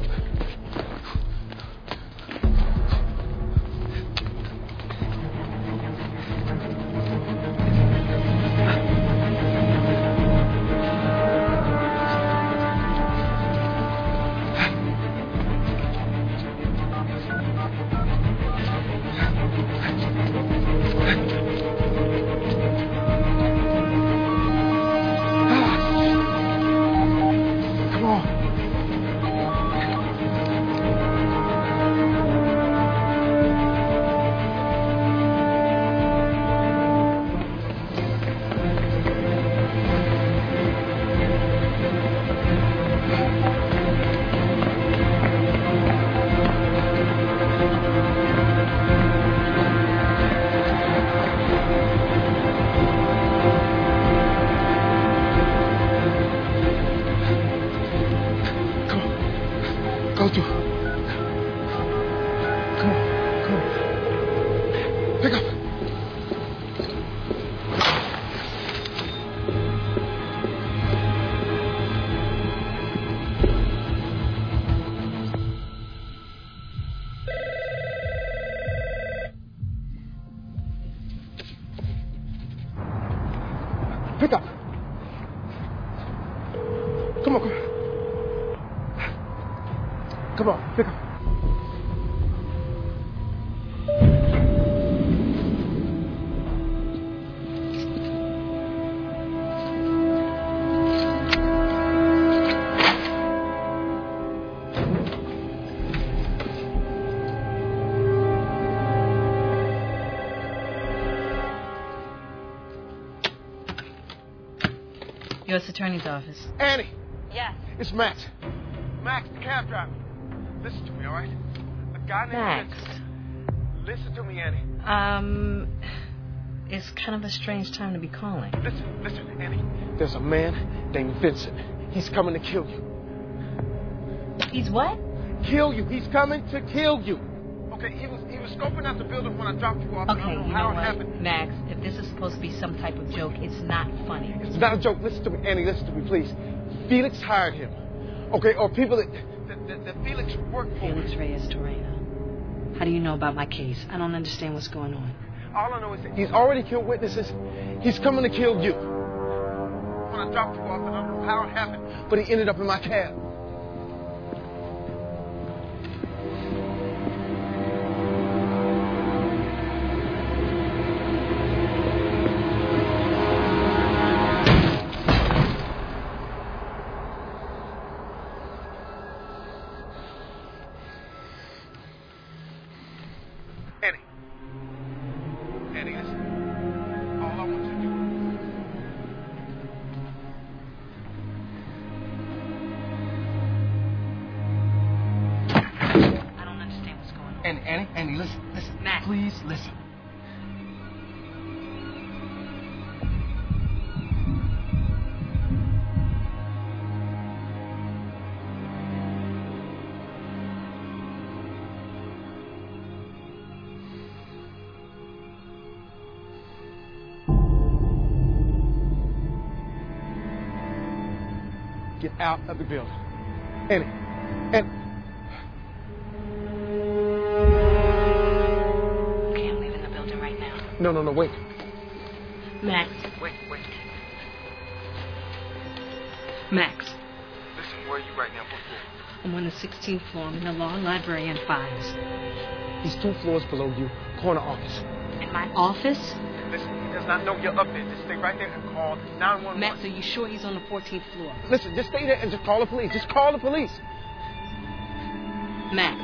Speaker 17: Go to. Come on, come on. Pick up. Pick up. Come on, come on. Come on, pick up.
Speaker 8: U S Attorney's Office.
Speaker 17: Annie.
Speaker 14: Yes.
Speaker 17: It's Max. Max, the cab driver. Listen to me, all right? A guy named
Speaker 8: Max.
Speaker 17: Vincent. Listen to me, Annie.
Speaker 8: Um, it's kind of a strange time to be calling.
Speaker 17: Listen, listen, Annie. There's a man named Vincent. He's coming to kill you.
Speaker 8: He's what?
Speaker 17: Kill you. He's coming to kill you. Okay, he was he was scoping out the building when I dropped you off.
Speaker 8: Okay,
Speaker 17: I don't know
Speaker 8: you
Speaker 17: how
Speaker 8: know
Speaker 17: it happened.
Speaker 8: what, Max, if this is supposed to be some type of joke, it's not funny.
Speaker 17: It's not a joke. Listen to me, Annie. Listen to me, please. Felix hired him. Okay, or people that that, that, that Felix worked for.
Speaker 8: Felix Reyes Torena. How do you know about my case? I don't understand what's going on.
Speaker 17: All I know is that he's already killed witnesses. He's coming to kill you. When I dropped you off, and I don't know how it happened, but he ended up in my cab. Annie. Annie, listen. All I want you to do.
Speaker 8: I don't understand what's going on.
Speaker 17: Annie, Annie, Annie, listen, listen.
Speaker 8: Max.
Speaker 17: Please listen. Get out of the building. Annie. Annie.
Speaker 8: Okay, I'm leaving the building right now.
Speaker 17: No, no, no, wait.
Speaker 8: Max.
Speaker 17: Wait, wait.
Speaker 8: Max.
Speaker 17: Listen, where are you right now? What floor?
Speaker 8: I'm on the sixteenth floor. I'm in the law library and files.
Speaker 17: He's two floors below you. Corner office.
Speaker 8: In my office?
Speaker 17: Listen, he does not know you're up there. Just stay right there and call nine one one.
Speaker 8: Max, are you sure he's on the fourteenth floor?
Speaker 17: Listen, just stay there and just call the police. Just call the police.
Speaker 8: Max.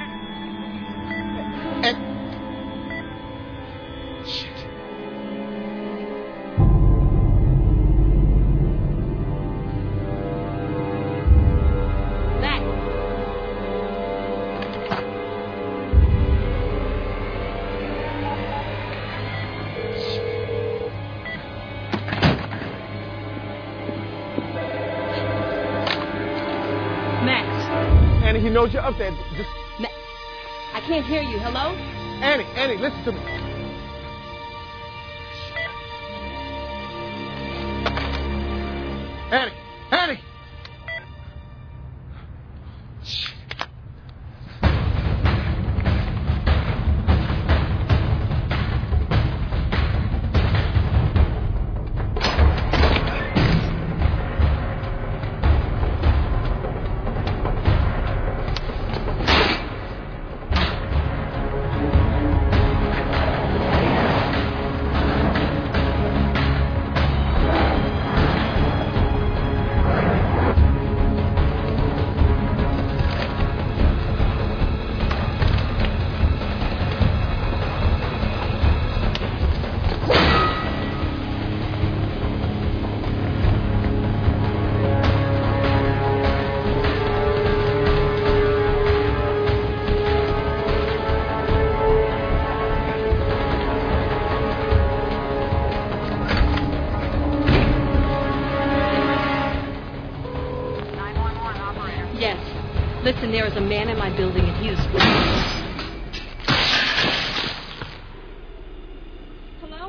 Speaker 17: And... Shit.
Speaker 8: Max. Max.
Speaker 17: Annie, he knows you're up there. Just...
Speaker 8: Ma- I can't hear you. Hello?
Speaker 17: Annie, Annie, listen to me. Annie, Annie.
Speaker 8: Yes. Listen, there is a man in my building and he is... Hello?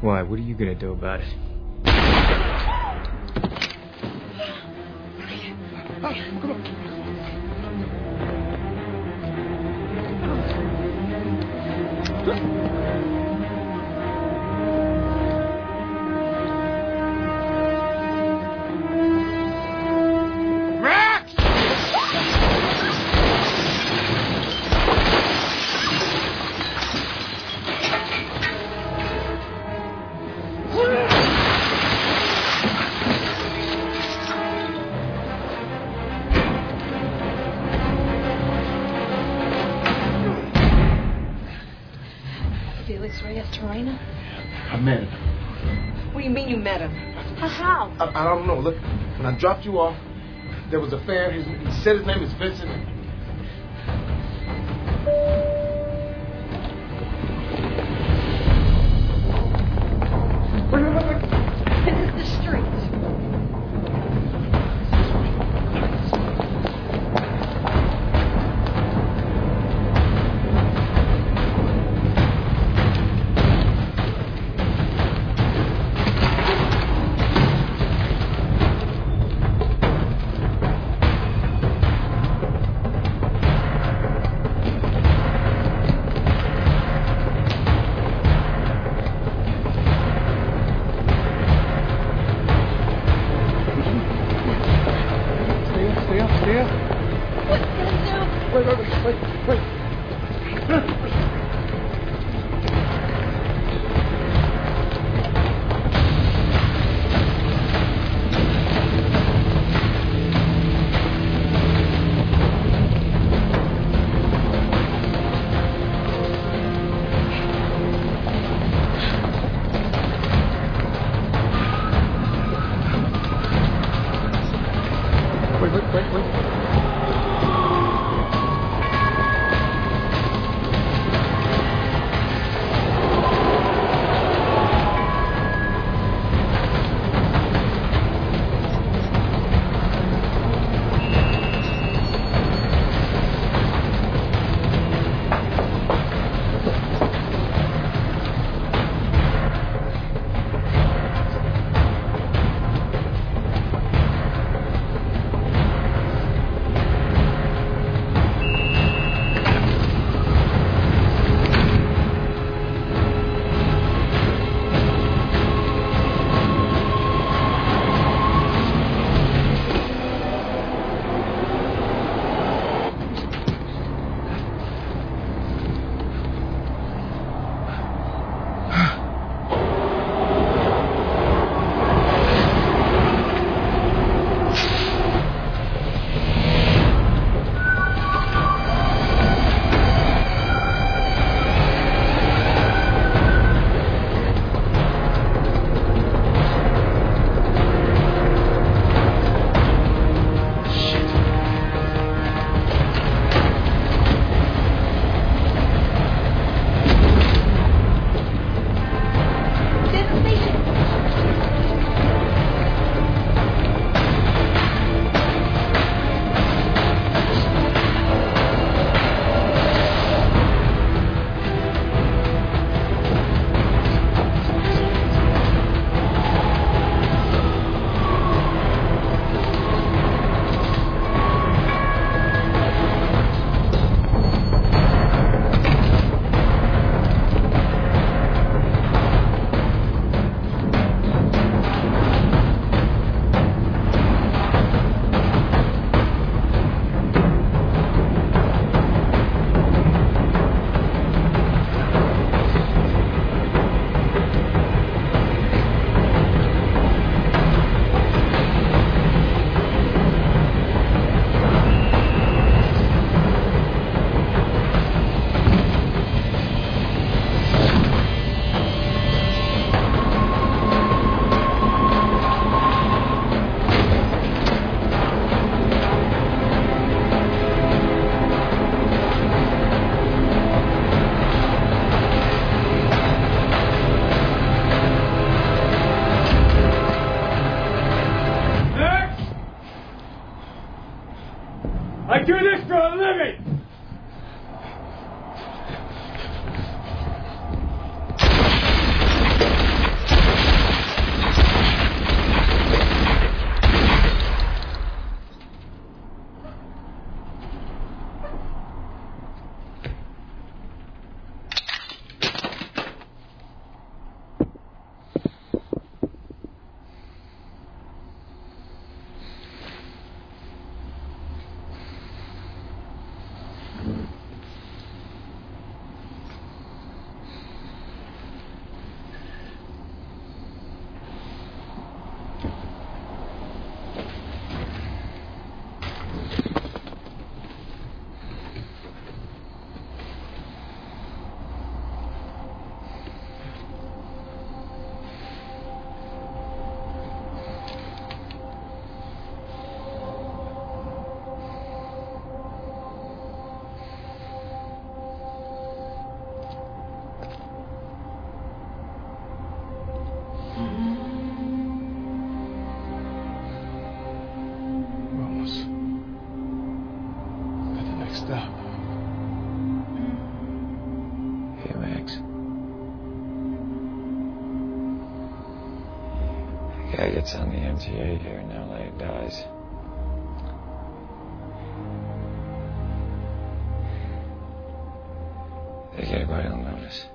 Speaker 1: Why? What are you gonna do about it?
Speaker 17: Come on.
Speaker 8: Felix Reyes Torrena?
Speaker 17: I met him.
Speaker 8: What do you mean you met him? How?
Speaker 17: I, I don't know. Look, when I dropped you off, there was a fair. His, he said his name is Vincent.
Speaker 8: This is the street.
Speaker 1: Guy gets on the M T A here in L A, dies. Think anybody will notice?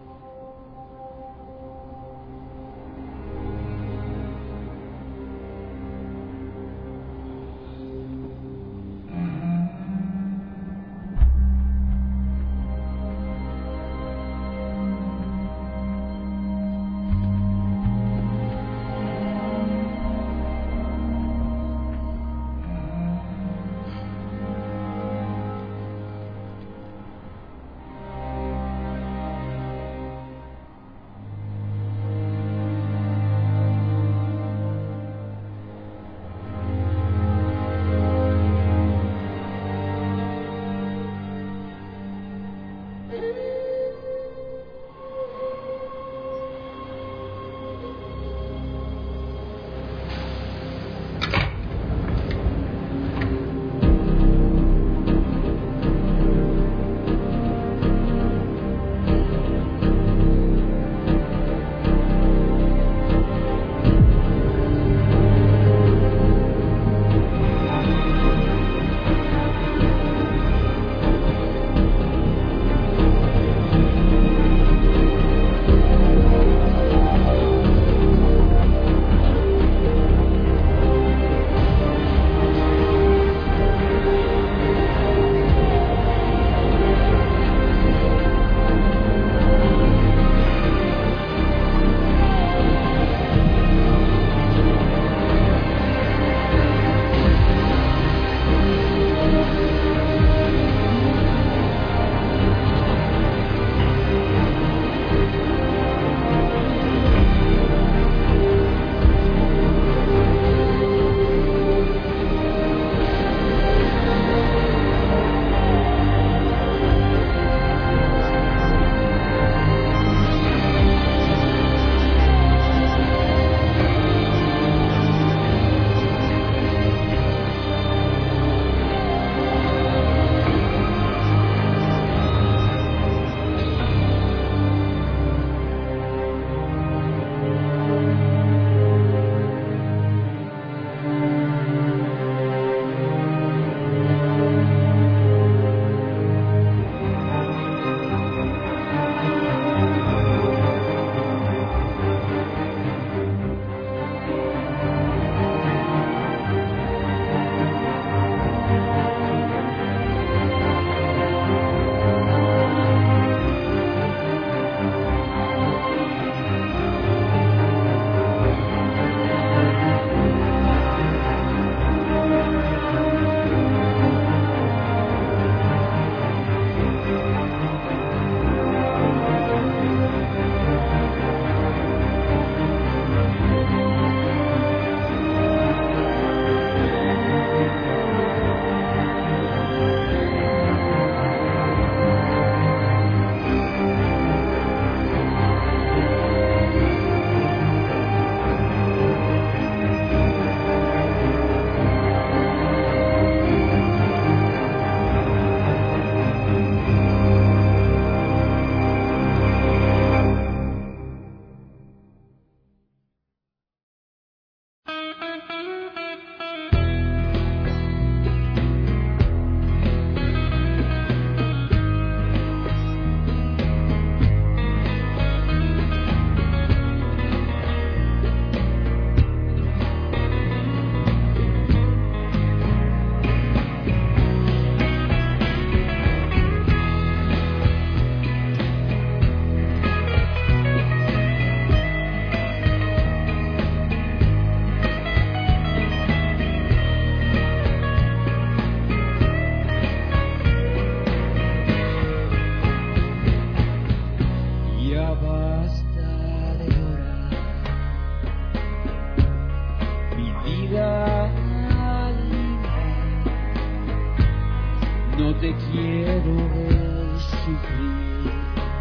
Speaker 9: te quiero ver sufrir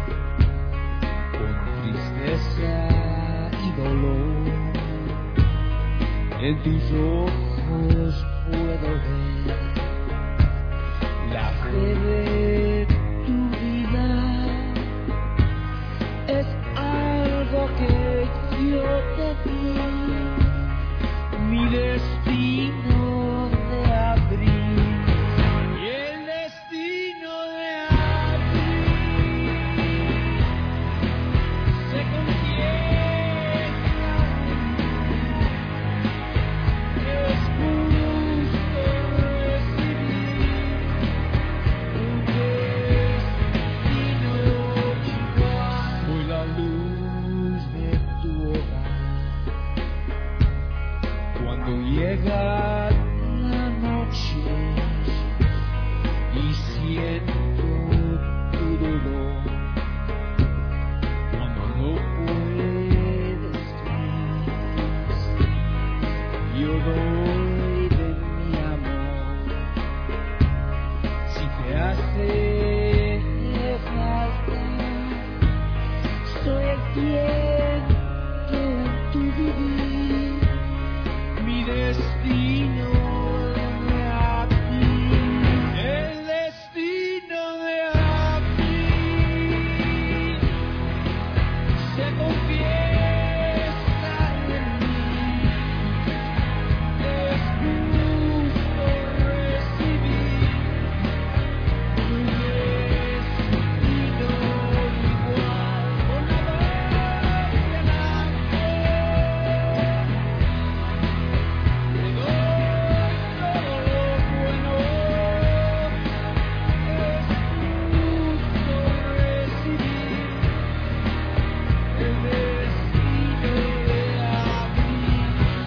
Speaker 9: con tristeza y dolor. En tus ojos puedo ver la fe de tu vida. Es algo que yo te di. llega la noche y siento tu dolor cuando no puedes más. Yo doy de mi amor si te hace falta. Soy el tiempo en tu vivir, mi destino de aquí, el destino de aquí se confiesa en mí. Es justo recibir un destino igual con la voz delante. Te doy todo lo bueno. Es justo recibir el destino de aquí.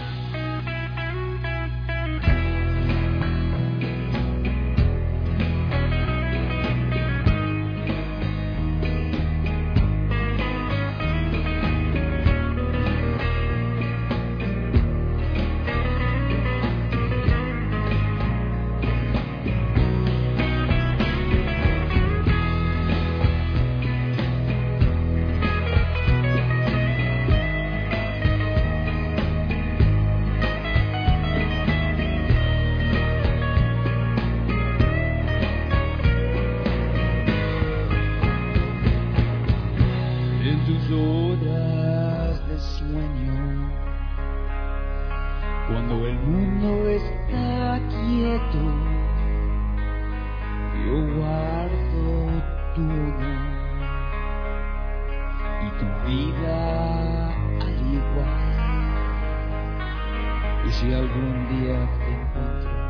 Speaker 9: En tus horas de sueño, cuando el mundo está quieto, yo guardo tu honor y tu vida al igual. Y si algún día te encuentro